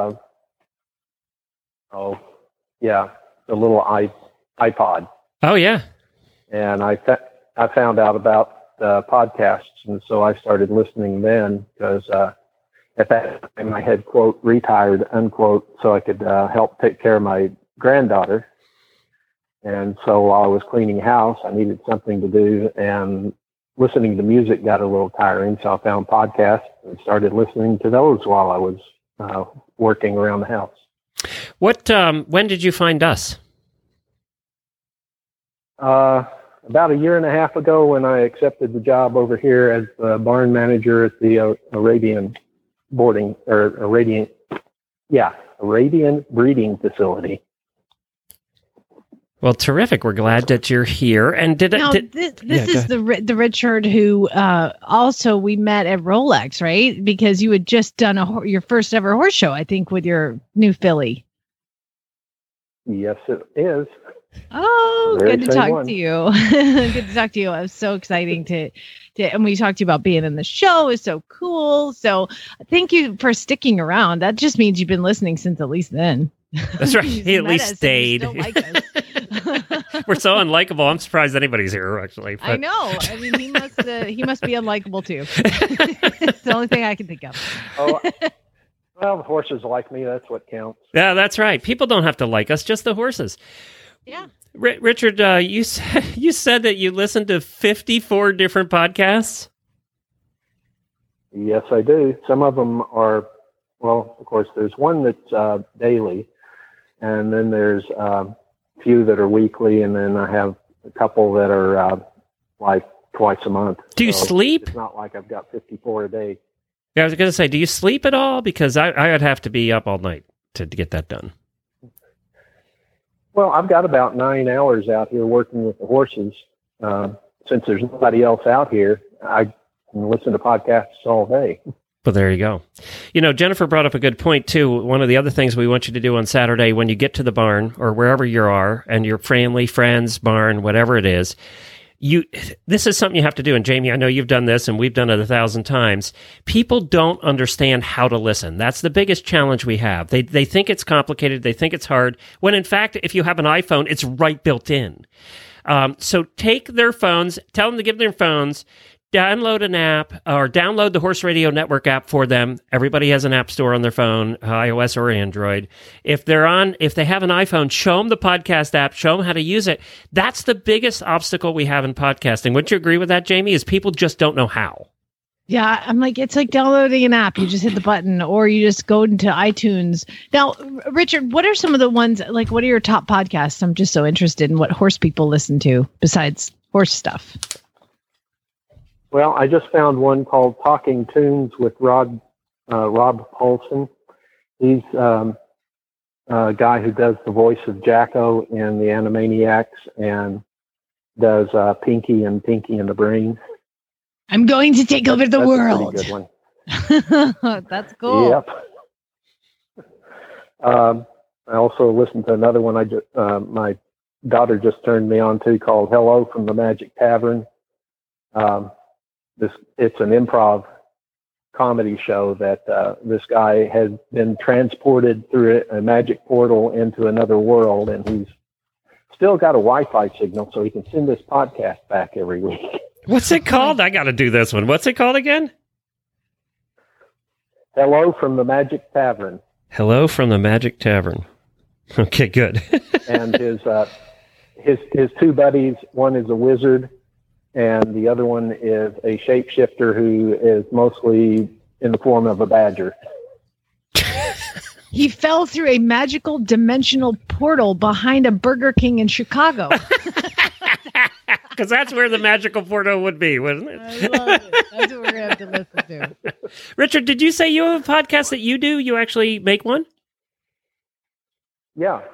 little iPod. Oh, yeah. And I found out about podcasts, and so I started listening then because at that time I had, quote, retired, unquote, so I could help take care of my granddaughter. And so while I was cleaning house, I needed something to do, and listening to music got a little tiring, so I found podcasts and started listening to those while I was working around the house. What? When did you find us? About a year and a half ago, when I accepted the job over here as the barn manager at the Arabian Arabian breeding facility. Well, terrific. We're glad that you're here. And this is the Richard who also we met at Rolex, right? Because you had just done your first ever horse show, I think, with your new filly. Yes, it is. Oh, good to talk to you. Good to talk to you. It was so exciting to and we talked to you about being in the show. It's so cool. So thank you for sticking around. That just means you've been listening since at least then. That's right. He at least stayed. Like us. We're so unlikable. I'm surprised anybody's here, actually. But... I know. I mean, he must be unlikable too. It's the only thing I can think of. Oh, well, the horses like me. That's what counts. Yeah, that's right. People don't have to like us, just the horses. Yeah. Richard, you said that you listened to 54 different podcasts? Yes, I do. Some of them are, well, of course, there's one that's daily, and then there's a few that are weekly, and then I have a couple that are like twice a month. Do you sleep? It's not like I've got 54 a day. Yeah, I was going to say, do you sleep at all? Because I would have to be up all night to get that done. Well, I've got about 9 hours out here working with the horses. Since there's nobody else out here, I can listen to podcasts all day. Well, there you go. You know, Jennifer brought up a good point, too. One of the other things we want you to do on Saturday when you get to the barn or wherever you are and your family, friends, barn, whatever it is, this is something you have to do. And Jamie, I know you've done this and we've done it 1,000 times. People don't understand how to listen. That's the biggest challenge we have. They think it's complicated. They think it's hard. When in fact, if you have an iPhone, it's right built in. So take their phones, tell them to give their phones, download an app or download the Horse Radio Network app for them. Everybody has an app store on their phone, iOS or Android. If they have an iPhone, show them the podcast app, show them how to use it. That's the biggest obstacle we have in podcasting. Would you agree with that, Jamie? Is people just don't know how. Yeah, I'm like, it's like downloading an app. You just hit the button or you just go into iTunes. Now, Richard, what are some of the ones, like, what are your top podcasts? I'm just so interested in what horse people listen to besides horse stuff. Well, I just found one called Talking Tunes with Rob Paulson. He's a guy who does the voice of Jacko in the Animaniacs and does Pinky and the Brain. I'm going to take over the world. That's a pretty good one. That's cool. Yep. I also listened to another one my daughter just turned me on to called Hello from the Magic Tavern. It's an improv comedy show that this guy has been transported through a magic portal into another world, and he's still got a Wi-Fi signal so he can send this podcast back every week. What's it called? I got to do this one. What's it called again? Hello from the Magic Tavern. Hello from the Magic Tavern. Okay, good. And his two buddies, one is a wizard, and the other one is a shapeshifter who is mostly in the form of a badger. He fell through a magical dimensional portal behind a Burger King in Chicago. Because that's where the magical portal would be, wouldn't it? I love it. That's what we're going to have to listen to. Richard, did you say you have a podcast that you do? You actually make one? Yeah.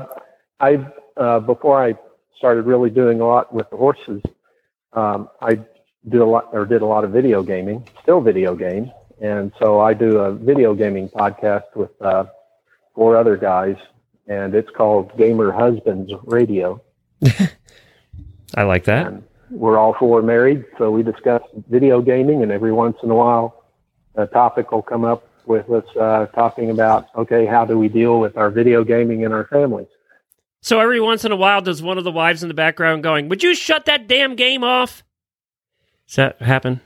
Before I started really doing a lot with the horses, I did a lot of video gaming, still video games. And so I do a video gaming podcast with 4 other guys, and it's called Gamer Husbands Radio. I like that. And we're all 4 married, so we discuss video gaming, and every once in a while a topic will come up with us talking about, okay, how do we deal with our video gaming in our families? So every once in a while, does one of the wives in the background going, would you shut that damn game off? Does that happen?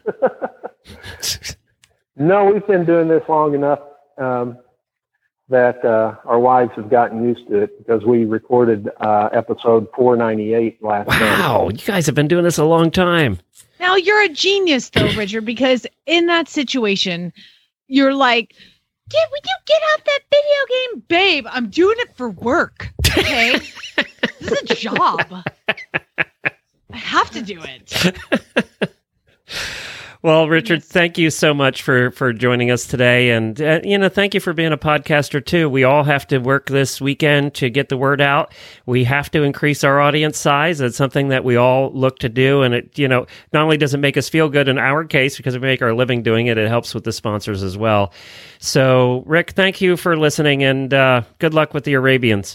No, we've been doing this long enough that our wives have gotten used to it because we recorded episode 498 last night. Wow, you guys have been doing this a long time. Now, you're a genius, though, Richard, because in that situation, you're like, would you babe, I'm doing it for work. Okay. This is a job. I have to do it. Well, Richard, thank you so much for joining us today. And, thank you for being a podcaster, too. We all have to work this weekend to get the word out. We have to increase our audience size. It's something that we all look to do. And it, not only does it make us feel good in our case, because we make our living doing it, it helps with the sponsors as well. So, Rick, thank you for listening, and good luck with the Arabians.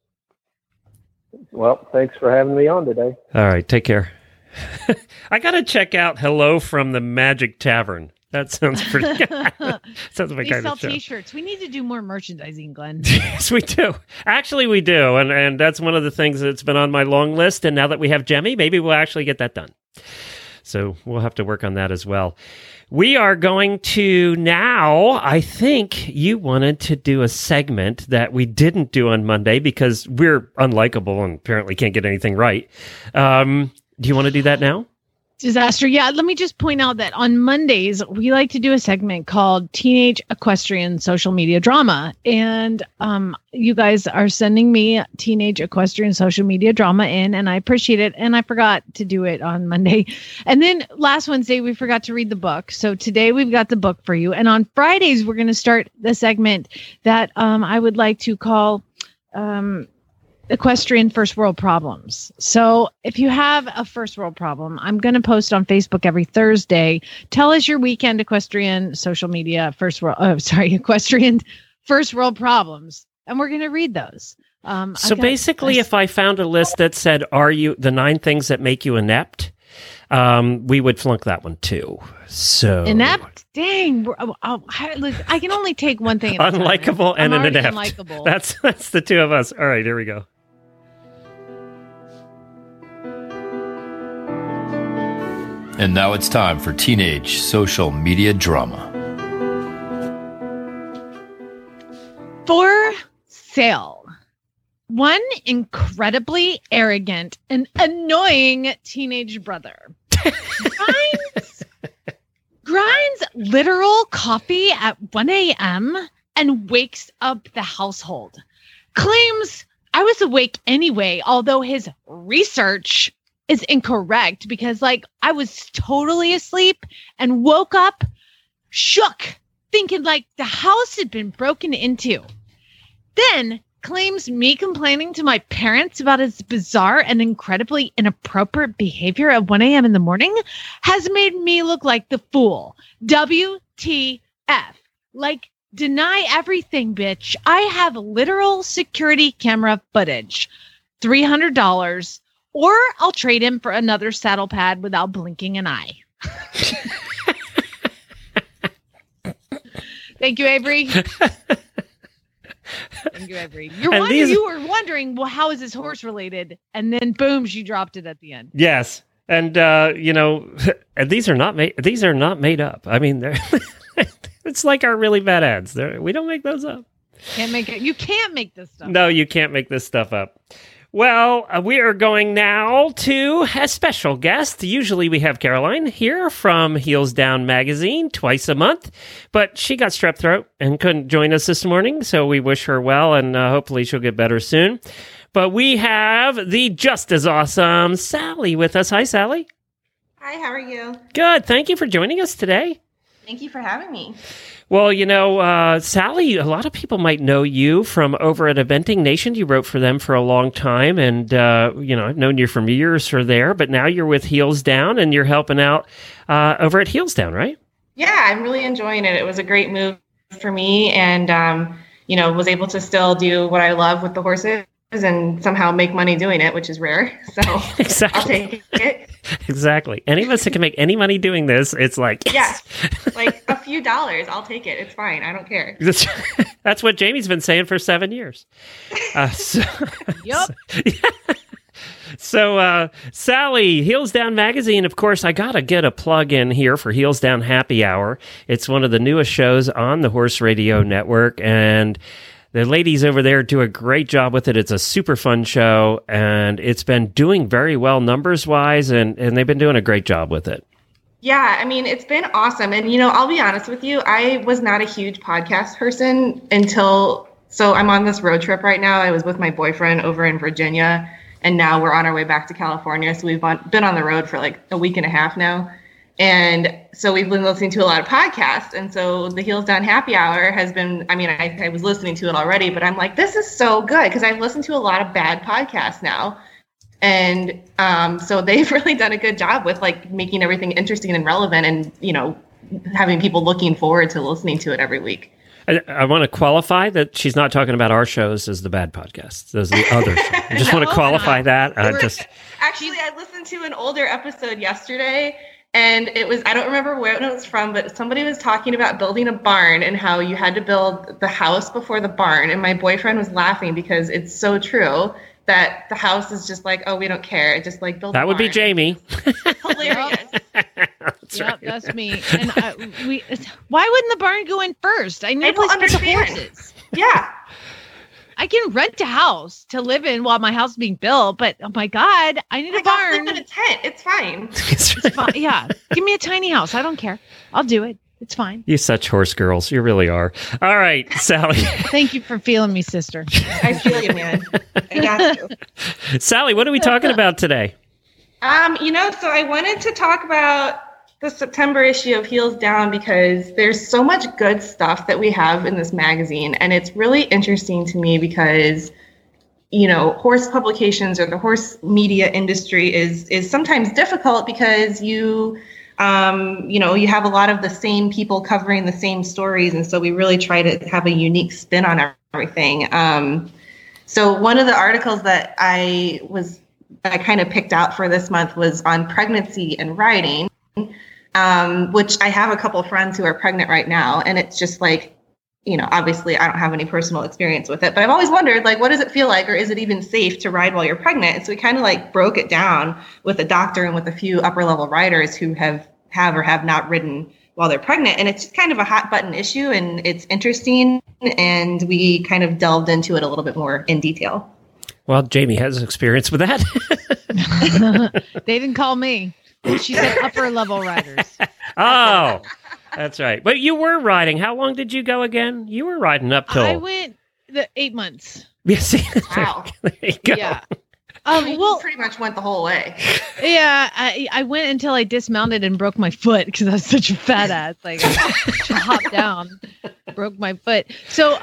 Well, thanks for having me on today. All right, take care. I got to check out Hello from the Magic Tavern. That sounds pretty good. Sounds like They kind sell of show. T-shirts. We need to do more merchandising, Glenn. Yes, we do. Actually, we do. And that's one of the things that's been on my long list. And now that we have Jemmy, maybe we'll actually get that done. So we'll have to work on that as well. We are going to now, I think you wanted to do a segment that we didn't do on Monday because we're unlikable and apparently can't get anything right. Do you want to do that now? Disaster. Yeah, let me just point out that on Mondays, we like to do a segment called Teenage Equestrian Social Media Drama. And you guys are sending me Teenage Equestrian Social Media Drama in, and I appreciate it. And I forgot to do it on Monday. And then last Wednesday, we forgot to read the book. So today we've got the book for you. And on Fridays, we're going to start the segment that I would like to call Equestrian First World Problems. So if you have a first world problem, I'm going to post on Facebook every Thursday. Tell us your weekend equestrian social media equestrian first world problems. And we're going to read those. So basically, if I found a list that said, are you the 9 things that make you inept? We would flunk that one too. So inept? Dang. I can only take one thing at a time. Unlikable and an inept. Unlikable. That's the two of us. All right, here we go. And now it's time for Teenage Social Media Drama. For sale. One incredibly arrogant and annoying teenage brother grinds literal coffee at 1 a.m. and wakes up the household. Claims I was awake anyway, although his research is incorrect because I was totally asleep and woke up shook, thinking the house had been broken into. Then claims me complaining to my parents about his bizarre and incredibly inappropriate behavior at 1 a.m. in the morning has made me look like the fool. WTF. Deny everything, bitch. I have literal security camera footage. $300. Or I'll trade him for another saddle pad without blinking an eye. Thank you, Avery. Thank you, Avery. You were wondering, well, how is this horse related? And then boom, she dropped it at the end. Yes. And these are not made up. I mean, it's like our really bad ads. We don't make those up. Can't make it. You can't make this stuff. No, you can't make this stuff up. Well, we are going now to a special guest. Usually we have Caroline here from Heels Down Magazine twice a month, but she got strep throat and couldn't join us this morning, so we wish her well, and hopefully she'll get better soon. But we have the just as awesome Sally with us. Hi, Sally. Hi, how are you? Good. Thank you for joining us today. Thank you for having me. Well, Sally, a lot of people might know you from over at Eventing Nation. You wrote for them for a long time, and, I've known you from years for there, but now you're with Heels Down, and you're helping out over at Heels Down, right? Yeah, I'm really enjoying it. It was a great move for me, and, was able to still do what I love with the horses and somehow make money doing it, which is rare. So exactly. I'll take it. Exactly. Any of us that can make any money doing this, it's yes. Yeah, a few dollars, I'll take it. It's fine. I don't care. That's what Jamie's been saying for 7 years. Yep. So, Sally, Heels Down Magazine, of course, I got to get a plug in here for Heels Down Happy Hour. It's one of the newest shows on the Horse Radio Network, and the ladies over there do a great job with it. It's a super fun show, and it's been doing very well numbers-wise, and they've been doing a great job with it. Yeah, I mean, it's been awesome. And, I'll be honest with you, I was not a huge podcast person until So I'm on this road trip right now. I was with my boyfriend over in Virginia, and now we're on our way back to California. So we've been on the road for like a week and a half now. And so we've been listening to a lot of podcasts. And so the Heels Down Happy Hour has been, I mean, I was listening to it already, but I'm like, this is so good because I've listened to a lot of bad podcasts now. And so they've really done a good job with like making everything interesting and relevant and, you know, having people looking forward to listening to it every week. I want to qualify that she's not talking about our shows as the bad podcasts. Those are the others. I just want to qualify that. Actually, I listened to an older episode yesterday. And it was, I don't remember where it was from, but somebody was talking about building a barn and how you had to build the house before the barn. And my boyfriend was laughing because it's so true that the house is just like, oh, we don't care. Just like build a barn. That would be Jamie. Hilarious. That's me. And why wouldn't the barn go in first? I need a place for the horses. Yeah. I can rent a house to live in while my house is being built, but oh my God, I need a barn. Live in a tent. It's fine. It's fine. Yeah. Give me a tiny house. I don't care. I'll do it. It's fine. You such horse girls. You really are. All right, Sally. Thank you for feeling me, sister. I feel you, man. I got you. Sally, what are we talking about today? So I wanted to talk about the September issue of Heels Down because there's so much good stuff that we have in this magazine. And it's really interesting to me because, you know, horse publications or the horse media industry is sometimes difficult because you have a lot of the same people covering the same stories. And so we really try to have a unique spin on everything. So one of the articles that I kind of picked out for this month was on pregnancy and riding. Which I have a couple of friends who are pregnant right now. And it's just like, you know, obviously I don't have any personal experience with it, but I've always wondered, like, what does it feel like? Or is it even safe to ride while you're pregnant? And so we kind of like broke it down with a doctor and with a few upper level riders who have or have not ridden while they're pregnant. And it's just kind of a hot button issue and it's interesting. And we kind of delved into it a little bit more in detail. Well, Jamie has experience with that. They didn't call me. She said upper level riders. Oh, that's right. But you were riding. How long did you go again? You were riding up till... I went 8 months. Yes. Wow. There you go. Yeah. You pretty much went the whole way. Yeah, I went until I dismounted and broke my foot because I was such a fat ass. Like, I hopped down, broke my foot. So,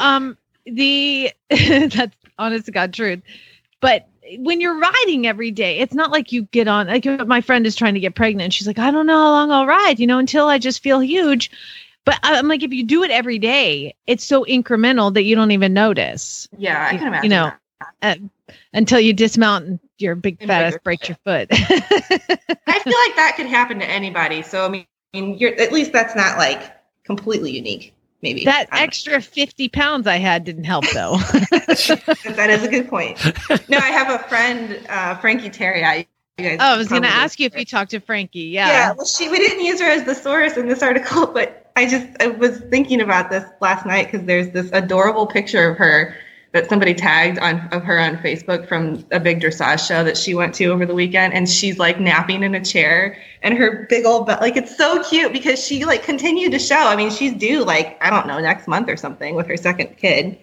that's honest to God truth. But when you're riding every day, it's not like you get on, like my friend is trying to get pregnant. And she's like, I don't know how long I'll ride, until I just feel huge. But I'm like, if you do it every day, it's so incremental that you don't even notice. Yeah, I can imagine. Until you dismount and your big fat ass breaks your foot. I feel like that could happen to anybody. So, I mean, at least that's not like completely unique. Maybe that extra 50 pounds I had didn't help though. That is a good point. No, I have a friend, Frankie Terry. I was going to ask you if you talked to Frankie. Yeah. Yeah. Well, we didn't use her as the source in this article, but I was thinking about this last night because there's this adorable picture of her that somebody tagged of her on Facebook from a big dressage show that she went to over the weekend. And she's like napping in a chair and her big old butt, like it's so cute because she like continued to show. I mean, she's due like, I don't know, next month or something with her second kid.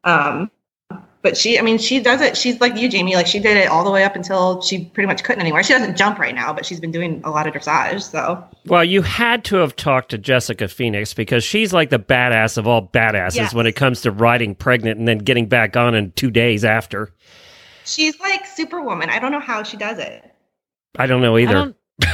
But she does it. She's like you, Jamie, like she did it all the way up until she pretty much couldn't anymore. She doesn't jump right now, but she's been doing a lot of dressage. So, well, you had to have talked to Jessica Phoenix because she's like the badass of all badasses when it comes to riding pregnant and then getting back on in 2 days after. She's like Superwoman. I don't know how she does it. I don't know either.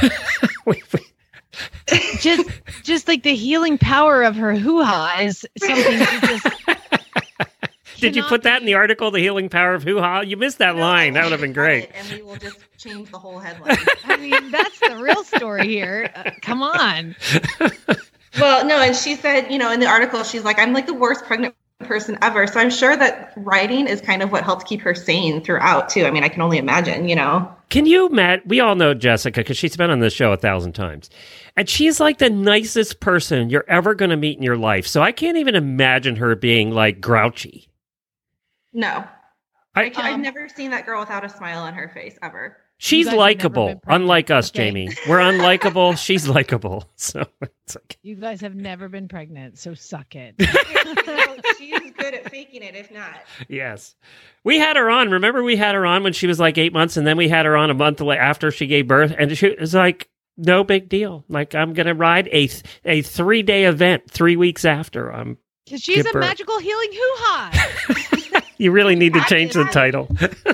Just like the healing power of her hoo-ha is something to just... Did you put that in the article, the healing power of hoo-ha? You missed that line. That would have been great. And we will just change the whole headline. I mean, that's the real story here. Come on. Well, no, and she said, in the article, she's like, I'm like the worst pregnant person ever. So I'm sure that riding is kind of what helped keep her sane throughout, too. I mean, I can only imagine, Can you, Matt? We all know Jessica because she's been on this show 1,000 times. And she's like the nicest person you're ever going to meet in your life. So I can't even imagine her being like grouchy. No. I've never seen that girl without a smile on her face, ever. She's likable, unlike us, okay. Jamie. We're unlikable. She's likable. So it's like... You guys have never been pregnant, so suck it. She's good at faking it, if not. Yes. We had her on. Remember, we had her on when she was like 8 months, and then we had her on a month after she gave birth, and she was like, no big deal. Like, I'm going to ride a 3-day event 3 weeks after. Because she's a magical healing hoo-ha. You really need to change the title.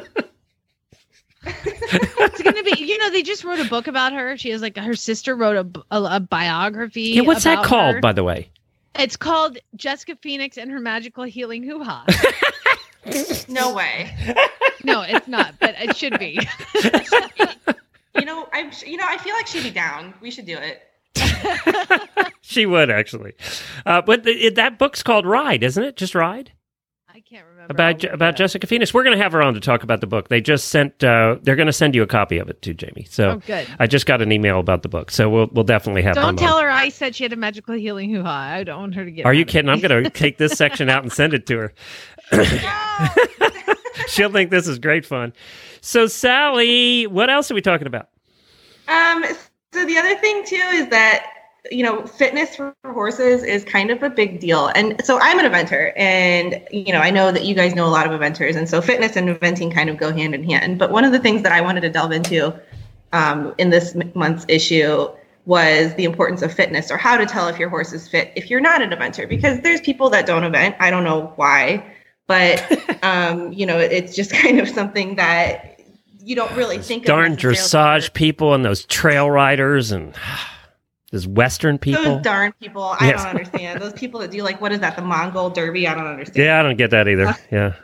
It's going to be, they just wrote a book about her. She has her sister wrote a biography. Yeah, what's that called, her. By the way? It's called Jessica Phoenix and Her Magical Healing Hoo-Ha. No way. No, it's not, but it should be. I feel like she'd be down. We should do it. She would, actually. But that book's called Ride, isn't it? Just Ride? I can't remember. About Jessica Phoenix. We're going to have her on to talk about the book. They just sent, they're going to send you a copy of it too, Jamie. So good. I just got an email about the book. So we'll definitely have Don't tell her I said she had a magical healing hoo-ha. I don't want her to get Are you kidding? I'm going to take this section out and send it to her. She'll think this is great fun. So, Sally, what else are we talking about? So the other thing, too, is that, fitness for horses is kind of a big deal. And so I'm an eventer, and, I know that you guys know a lot of eventers. And so fitness and eventing kind of go hand in hand. But one of the things that I wanted to delve into in this month's issue was the importance of fitness, or how to tell if your horse is fit if you're not an eventer. Because there's people that don't event. I don't know why. But, it's just kind of something that you don't really think darn of. Darn dressage people and those trail riders and those Western people. Those darn people. I don't understand. Those people that do what is that? The Mongol Derby? I don't understand. Yeah, I don't get that either. Yeah.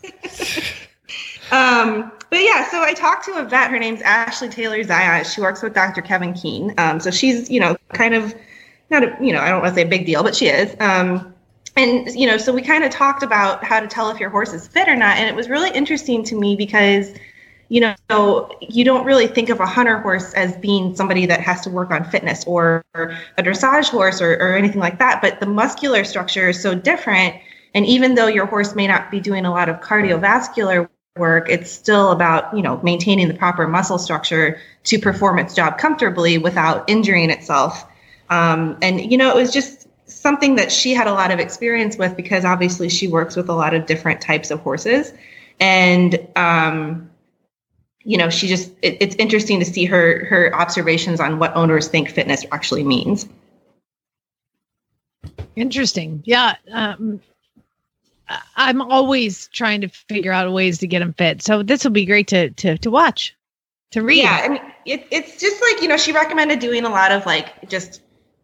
But yeah, so I talked to a vet. Her name's Ashley Taylor Zion. She works with Dr. Kevin Keene. So she's, kind of not a, I don't want to say a big deal, but she is. And, so we kind of talked about how to tell if your horse is fit or not. And it was really interesting to me because, you don't really think of a hunter horse as being somebody that has to work on fitness, or a dressage horse or anything like that. But the muscular structure is so different. And even though your horse may not be doing a lot of cardiovascular work, it's still about, maintaining the proper muscle structure to perform its job comfortably without injuring itself. And, it was just something that she had a lot of experience with, because obviously she works with a lot of different types of horses. And, she just, it's interesting to see her observations on what owners think fitness actually means. Interesting. Yeah. I'm always trying to figure out ways to get them fit. So this will be great to watch, to read. Yeah. I mean, it's just she recommended doing a lot of just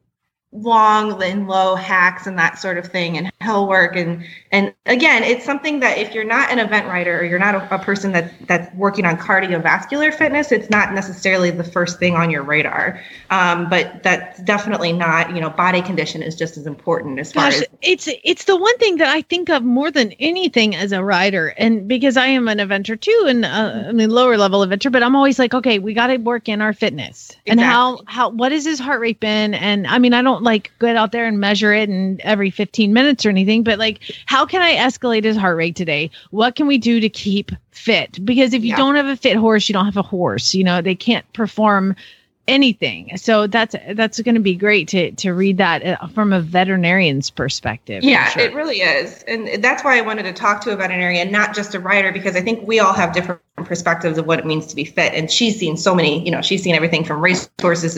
long and low hacks and that sort of thing, and hill work. And again, it's something that if you're not an event rider, or you're not a person that's working on cardiovascular fitness, it's not necessarily the first thing on your radar. But that's definitely not, body condition is just as important as far as. It's the one thing that I think of more than anything as a rider. And because I am an eventer too, and lower level eventer, but I'm always like, okay, we got to work in our fitness. Exactly. And how, what has his heart rate been? And I mean, I don't get out there and measure it and every 15 minutes or anything, but how can I escalate his heart rate today? What can we do to keep fit? Because if you don't have a fit horse, you don't have a horse. They can't perform anything. So that's going to be great to read that from a veterinarian's perspective. Yeah, sure. It really is. And that's why I wanted to talk to a veterinarian, not just a rider, because I think we all have different perspectives of what it means to be fit. And she's seen so many, she's seen everything from race horses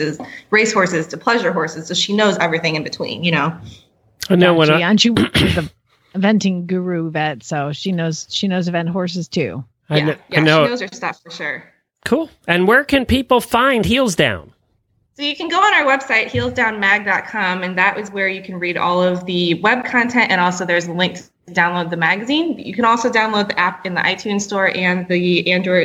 to pleasure horses. So she knows everything in between, I know and she works with the eventing guru vet. So she knows event horses too. I know. She knows her stuff for sure. Cool. And where can people find Heels Down? So you can go on our website, heelsdownmag.com, and that is where you can read all of the web content, and also there's a link to download the magazine. You can also download the app in the iTunes store and the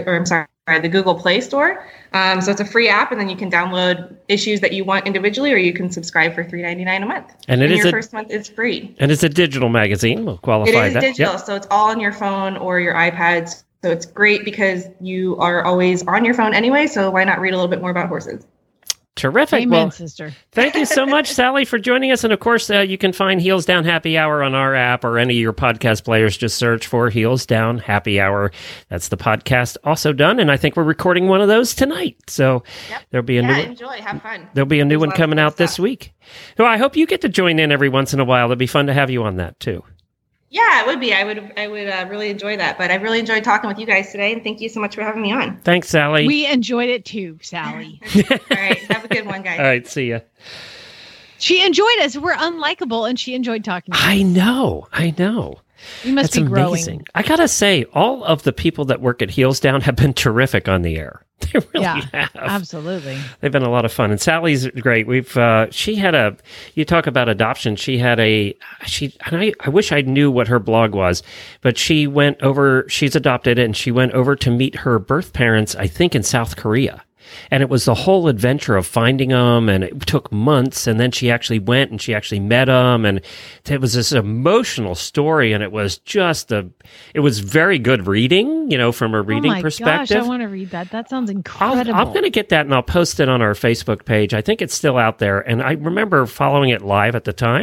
the Google Play Store. So it's a free app, and then you can download issues that you want individually, or you can subscribe for $3.99 a month. And your first month is free. And it's a digital magazine. We'll qualify that. It is digital, so it's all on your phone or your iPads. So it's great because you are always on your phone anyway, so why not read a little bit more about horses? Terrific. Amen, sister. Thank you so much, Sally, for joining us. And of course, you can find Heels Down Happy Hour on our app or any of your podcast players. Just search for Heels Down Happy Hour. That's the podcast also done. And I think we're recording one of those tonight. So there'll be a new one. Enjoy. Have fun. There'll be a new one coming out this week. So I hope you get to join in every once in a while. It'd be fun to have you on that too. Yeah, it would be. I would really enjoy that. But I really enjoyed talking with you guys today, and thank you so much for having me on. Thanks, Sally. We enjoyed it too, Sally. All right, have a good one, guys. All right, see ya. She enjoyed us. We're unlikable, and she enjoyed talking to us. I know. We must That's be growing. amazing. I gotta say, all of the people that work at Heels Down have been terrific on the air. They really have. Absolutely. They've been a lot of fun. And Sally's great. She had you talk about adoption. I wish I knew what her blog was, but she's adopted and she went over to meet her birth parents, I think in South Korea. And it was the whole adventure of finding them, and it took months. And then she actually went and she actually met them, and it was this emotional story. And it was it was very good reading, from a reading perspective. Gosh, I want to read that. That sounds incredible. I'm going to get that and I'll post it on our Facebook page. I think it's still out there. And I remember following it live at the time.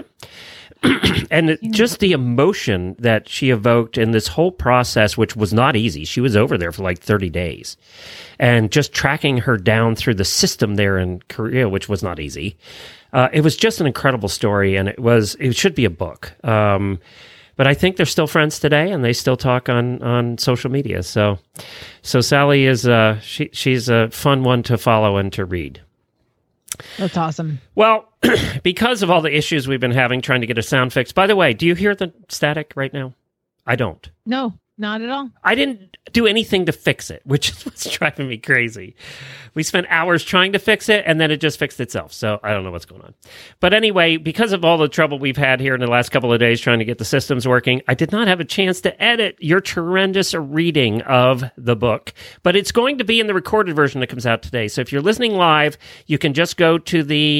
And just the emotion that she evoked in this whole process, which was not easy. She was over there for like 30 days. And just tracking her down through the system there in Korea, which was not easy. It was just an incredible story, and it should be a book. But I think they're still friends today, and they still talk on social media. So Sally is she's a fun one to follow and to read. That's awesome. Well, because of all the issues we've been having trying to get a sound fix. By the way, do you hear the static right now? I don't. No, not at all. I didn't do anything to fix it, which is what's driving me crazy. We spent hours trying to fix it, and then it just fixed itself. So I don't know what's going on. But anyway, because of all the trouble we've had here in the last couple of days trying to get the systems working, I did not have a chance to edit your tremendous reading of the book. But it's going to be in the recorded version that comes out today. So if you're listening live, you can just go to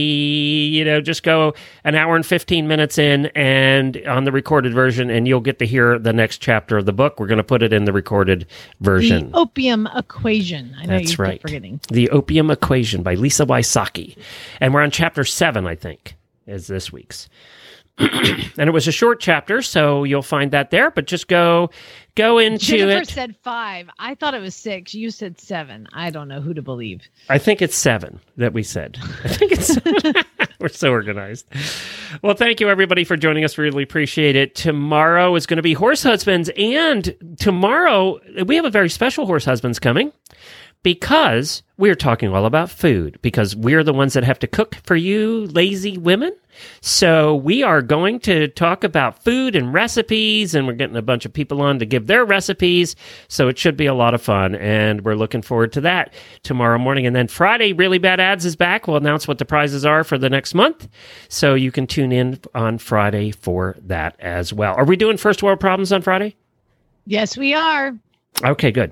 just go an hour and 15 minutes in and on the recorded version, and you'll get to hear the next chapter of the book. We're going to put it in the recorded version. The Opium Equation. I know That's you right. keep forgetting. The Opium Equation by Lisa Wysocki. And we're on chapter 7, I think, is this week's. And it was a short chapter, so you'll find that there, but just go into Jennifer it. said 5. I thought it was 6. You said 7. I don't know who to believe. I think it's 7 that we said. I think it's we're so organized. Well, thank you everybody for joining us. Really appreciate it. Tomorrow is going to be Horse Husbands, and tomorrow we have a very special Horse Husbands coming. Because we're talking all about food, because we're the ones that have to cook for you lazy women. So we are going to talk about food and recipes, and we're getting a bunch of people on to give their recipes. So it should be a lot of fun, and we're looking forward to that tomorrow morning. And then Friday, Really Bad Ads is back. We'll announce what the prizes are for the next month. So you can tune in on Friday for that as well. Are we doing First World Problems on Friday? Yes, we are. Okay, good.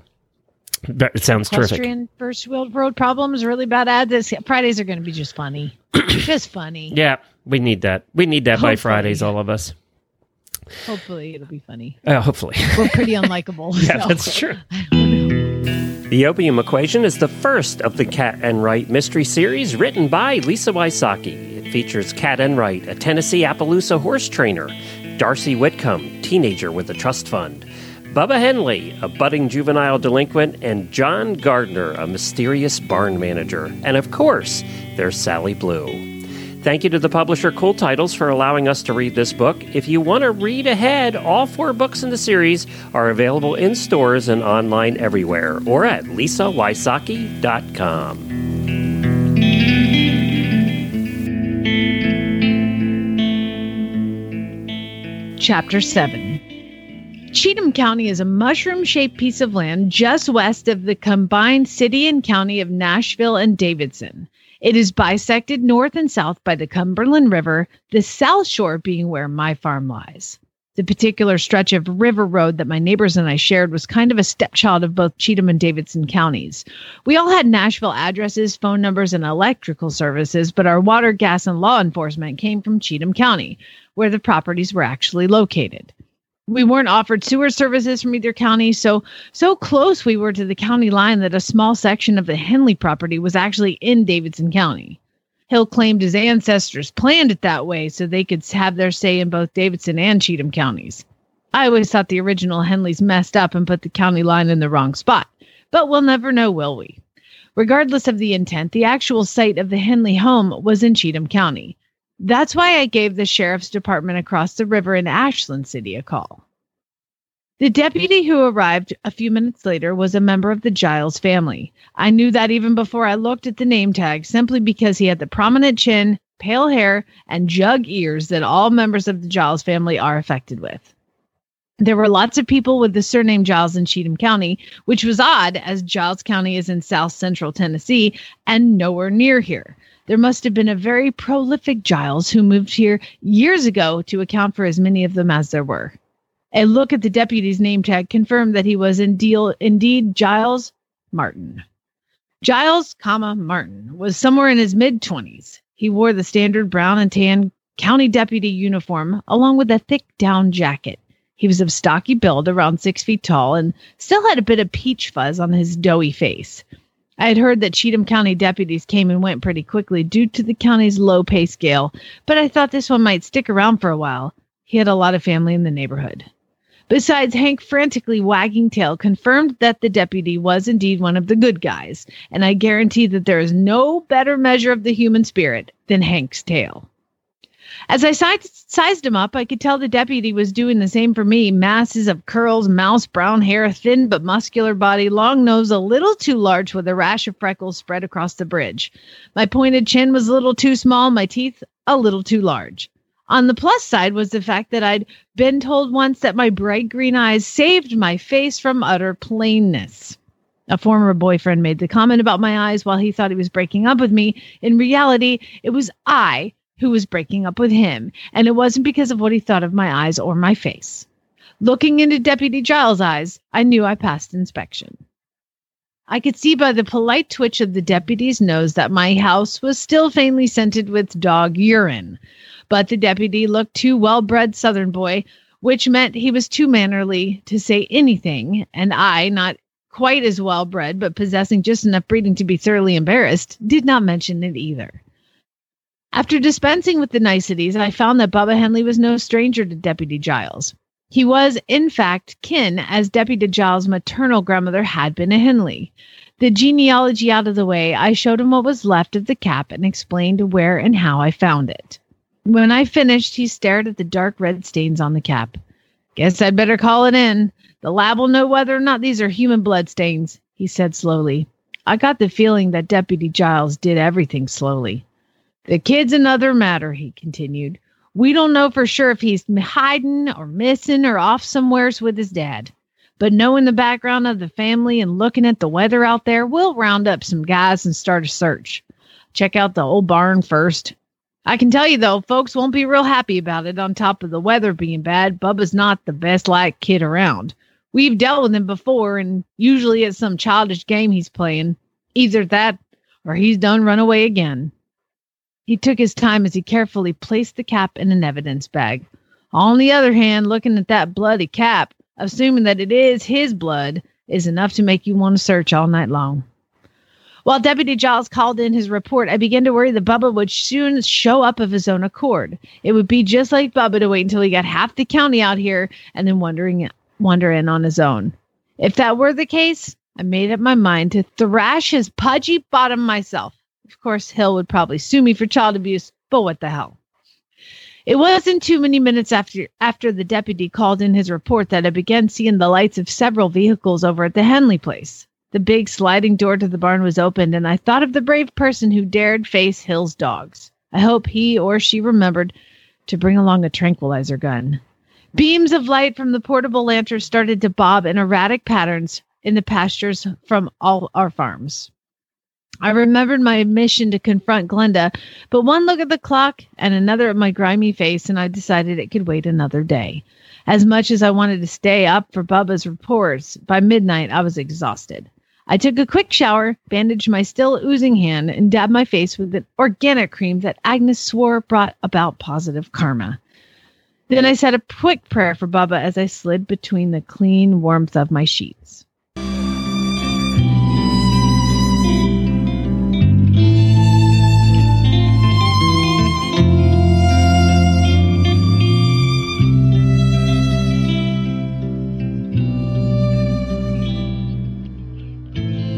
It sounds terrific. Equestrian First World Road Problems, Really Bad Ads. Fridays are going to be just funny. Just funny. Yeah, we need that. We need that by Fridays, all of us. Hopefully it'll be funny. Hopefully. We're pretty unlikable. Yeah, so. that's true. The Opium Equation is the first of the Cat Enright mystery series written by Lisa Wysocki. It features Cat Enright, a Tennessee Appaloosa horse trainer, Darcy Whitcomb, teenager with a trust fund, Bubba Henley, a budding juvenile delinquent, and John Gardner, a mysterious barn manager. And of course, there's Sally Blue. Thank you to the publisher Cool Titles for allowing us to read this book. If you want to read ahead, all 4 books in the series are available in stores and online everywhere, or at lisawysocki.com. Chapter 7. Cheatham County is a mushroom-shaped piece of land just west of the combined city and county of Nashville and Davidson. It is bisected north and south by the Cumberland River, the south shore being where my farm lies. The particular stretch of river road that my neighbors and I shared was kind of a stepchild of both Cheatham and Davidson counties. We all had Nashville addresses, phone numbers, and electrical services, but our water, gas, and law enforcement came from Cheatham County, where the properties were actually located. We weren't offered sewer services from either county, so close we were to the county line that a small section of the Henley property was actually in Davidson County. Hill claimed his ancestors planned it that way so they could have their say in both Davidson and Cheatham counties. I always thought the original Henleys messed up and put the county line in the wrong spot, but we'll never know, will we? Regardless of the intent, the actual site of the Henley home was in Cheatham County. That's why I gave the sheriff's department across the river in Ashland City a call. The deputy who arrived a few minutes later was a member of the Giles family. I knew that even before I looked at the name tag, simply because he had the prominent chin, pale hair, and jug ears that all members of the Giles family are affected with. There were lots of people with the surname Giles in Cheatham County, which was odd, as Giles County is in south central Tennessee and nowhere near here. There must have been a very prolific Giles who moved here years ago to account for as many of them as there were. A look at the deputy's name tag confirmed that he was indeed Giles Martin. Giles, Martin was somewhere in his mid-20s. He wore the standard brown and tan county deputy uniform along with a thick down jacket. He was of stocky build, around 6 feet tall, and still had a bit of peach fuzz on his doughy face. I had heard that Cheatham County deputies came and went pretty quickly due to the county's low pay scale, but I thought this one might stick around for a while. He had a lot of family in the neighborhood. Besides, Hank frantically wagging tail confirmed that the deputy was indeed one of the good guys, and I guarantee that there is no better measure of the human spirit than Hank's tail. As I sized him up, I could tell the deputy was doing the same for me. Masses of curls, mouse brown hair, thin but muscular body, long nose a little too large with a rash of freckles spread across the bridge. My pointed chin was a little too small, my teeth a little too large. On the plus side was the fact that I'd been told once that my bright green eyes saved my face from utter plainness. A former boyfriend made the comment about my eyes while he thought he was breaking up with me. In reality, it was I who was breaking up with him, and it wasn't because of what he thought of my eyes or my face. Looking into Deputy Giles' eyes, I knew I passed inspection. I could see by the polite twitch of the deputy's nose that my house was still faintly scented with dog urine. But the deputy looked too well-bred Southern boy, which meant he was too mannerly to say anything, and I, not quite as well-bred, but possessing just enough breeding to be thoroughly embarrassed, did not mention it either. After dispensing with the niceties, I found that Bubba Henley was no stranger to Deputy Giles. He was, in fact, kin, as Deputy Giles' maternal grandmother had been a Henley. The genealogy out of the way, I showed him what was left of the cap and explained where and how I found it. When I finished, he stared at the dark red stains on the cap. Guess I'd better call it in. The lab will know whether or not these are human blood stains, he said slowly. I got the feeling that Deputy Giles did everything slowly. The kid's another matter, he continued. We don't know for sure if he's hiding or missing or off somewheres with his dad. But knowing the background of the family and looking at the weather out there, we'll round up some guys and start a search. Check out the old barn first. I can tell you, though, folks won't be real happy about it. On top of the weather being bad, Bubba's not the best-liked kid around. We've dealt with him before, and usually it's some childish game he's playing. Either that, or he's done run away again. He took his time as he carefully placed the cap in an evidence bag. On the other hand, looking at that bloody cap, assuming that it is his blood, is enough to make you want to search all night long. While Deputy Giles called in his report, I began to worry that Bubba would soon show up of his own accord. It would be just like Bubba to wait until he got half the county out here and then wander in on his own. If that were the case, I made up my mind to thrash his pudgy bottom myself. Of course, Hill would probably sue me for child abuse, but what the hell? It wasn't too many minutes after the deputy called in his report that I began seeing the lights of several vehicles over at the Henley place. The big sliding door to the barn was opened, and I thought of the brave person who dared face Hill's dogs. I hope he or she remembered to bring along a tranquilizer gun. Beams of light from the portable lantern started to bob in erratic patterns in the pastures from all our farms. I remembered my mission to confront Glenda, but one look at the clock and another at my grimy face, and I decided it could wait another day. As much as I wanted to stay up for Bubba's reports, by midnight I was exhausted. I took a quick shower, bandaged my still oozing hand, and dabbed my face with an organic cream that Agnes swore brought about positive karma. Then I said a quick prayer for Bubba as I slid between the clean warmth of my sheets.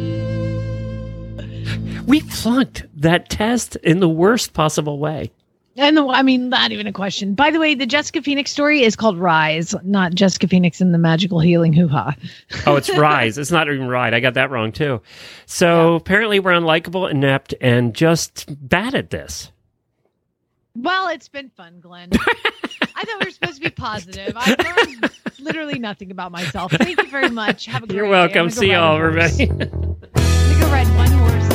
We flunked that test in the worst possible way. And not even a question. By the way, the Jessica Phoenix story is called Rise, not Jessica Phoenix and the Magical Healing Hoo-Ha. Oh, it's Rise. It's not even Ride. I got that wrong, too. So apparently we're unlikable, inept, and just bad at this. Well, it's been fun, Glenn. I thought we were supposed to be positive. I've learned literally nothing about myself. Thank you very much. Have a great You're welcome. day. See y'all, everybody. I'm going to go ride one horse.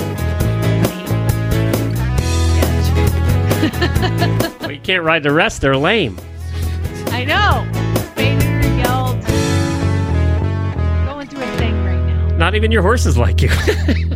Well, you can't ride the rest. They're lame. I know. Bader yelled. Going through a thing right now. Not even your horses like you.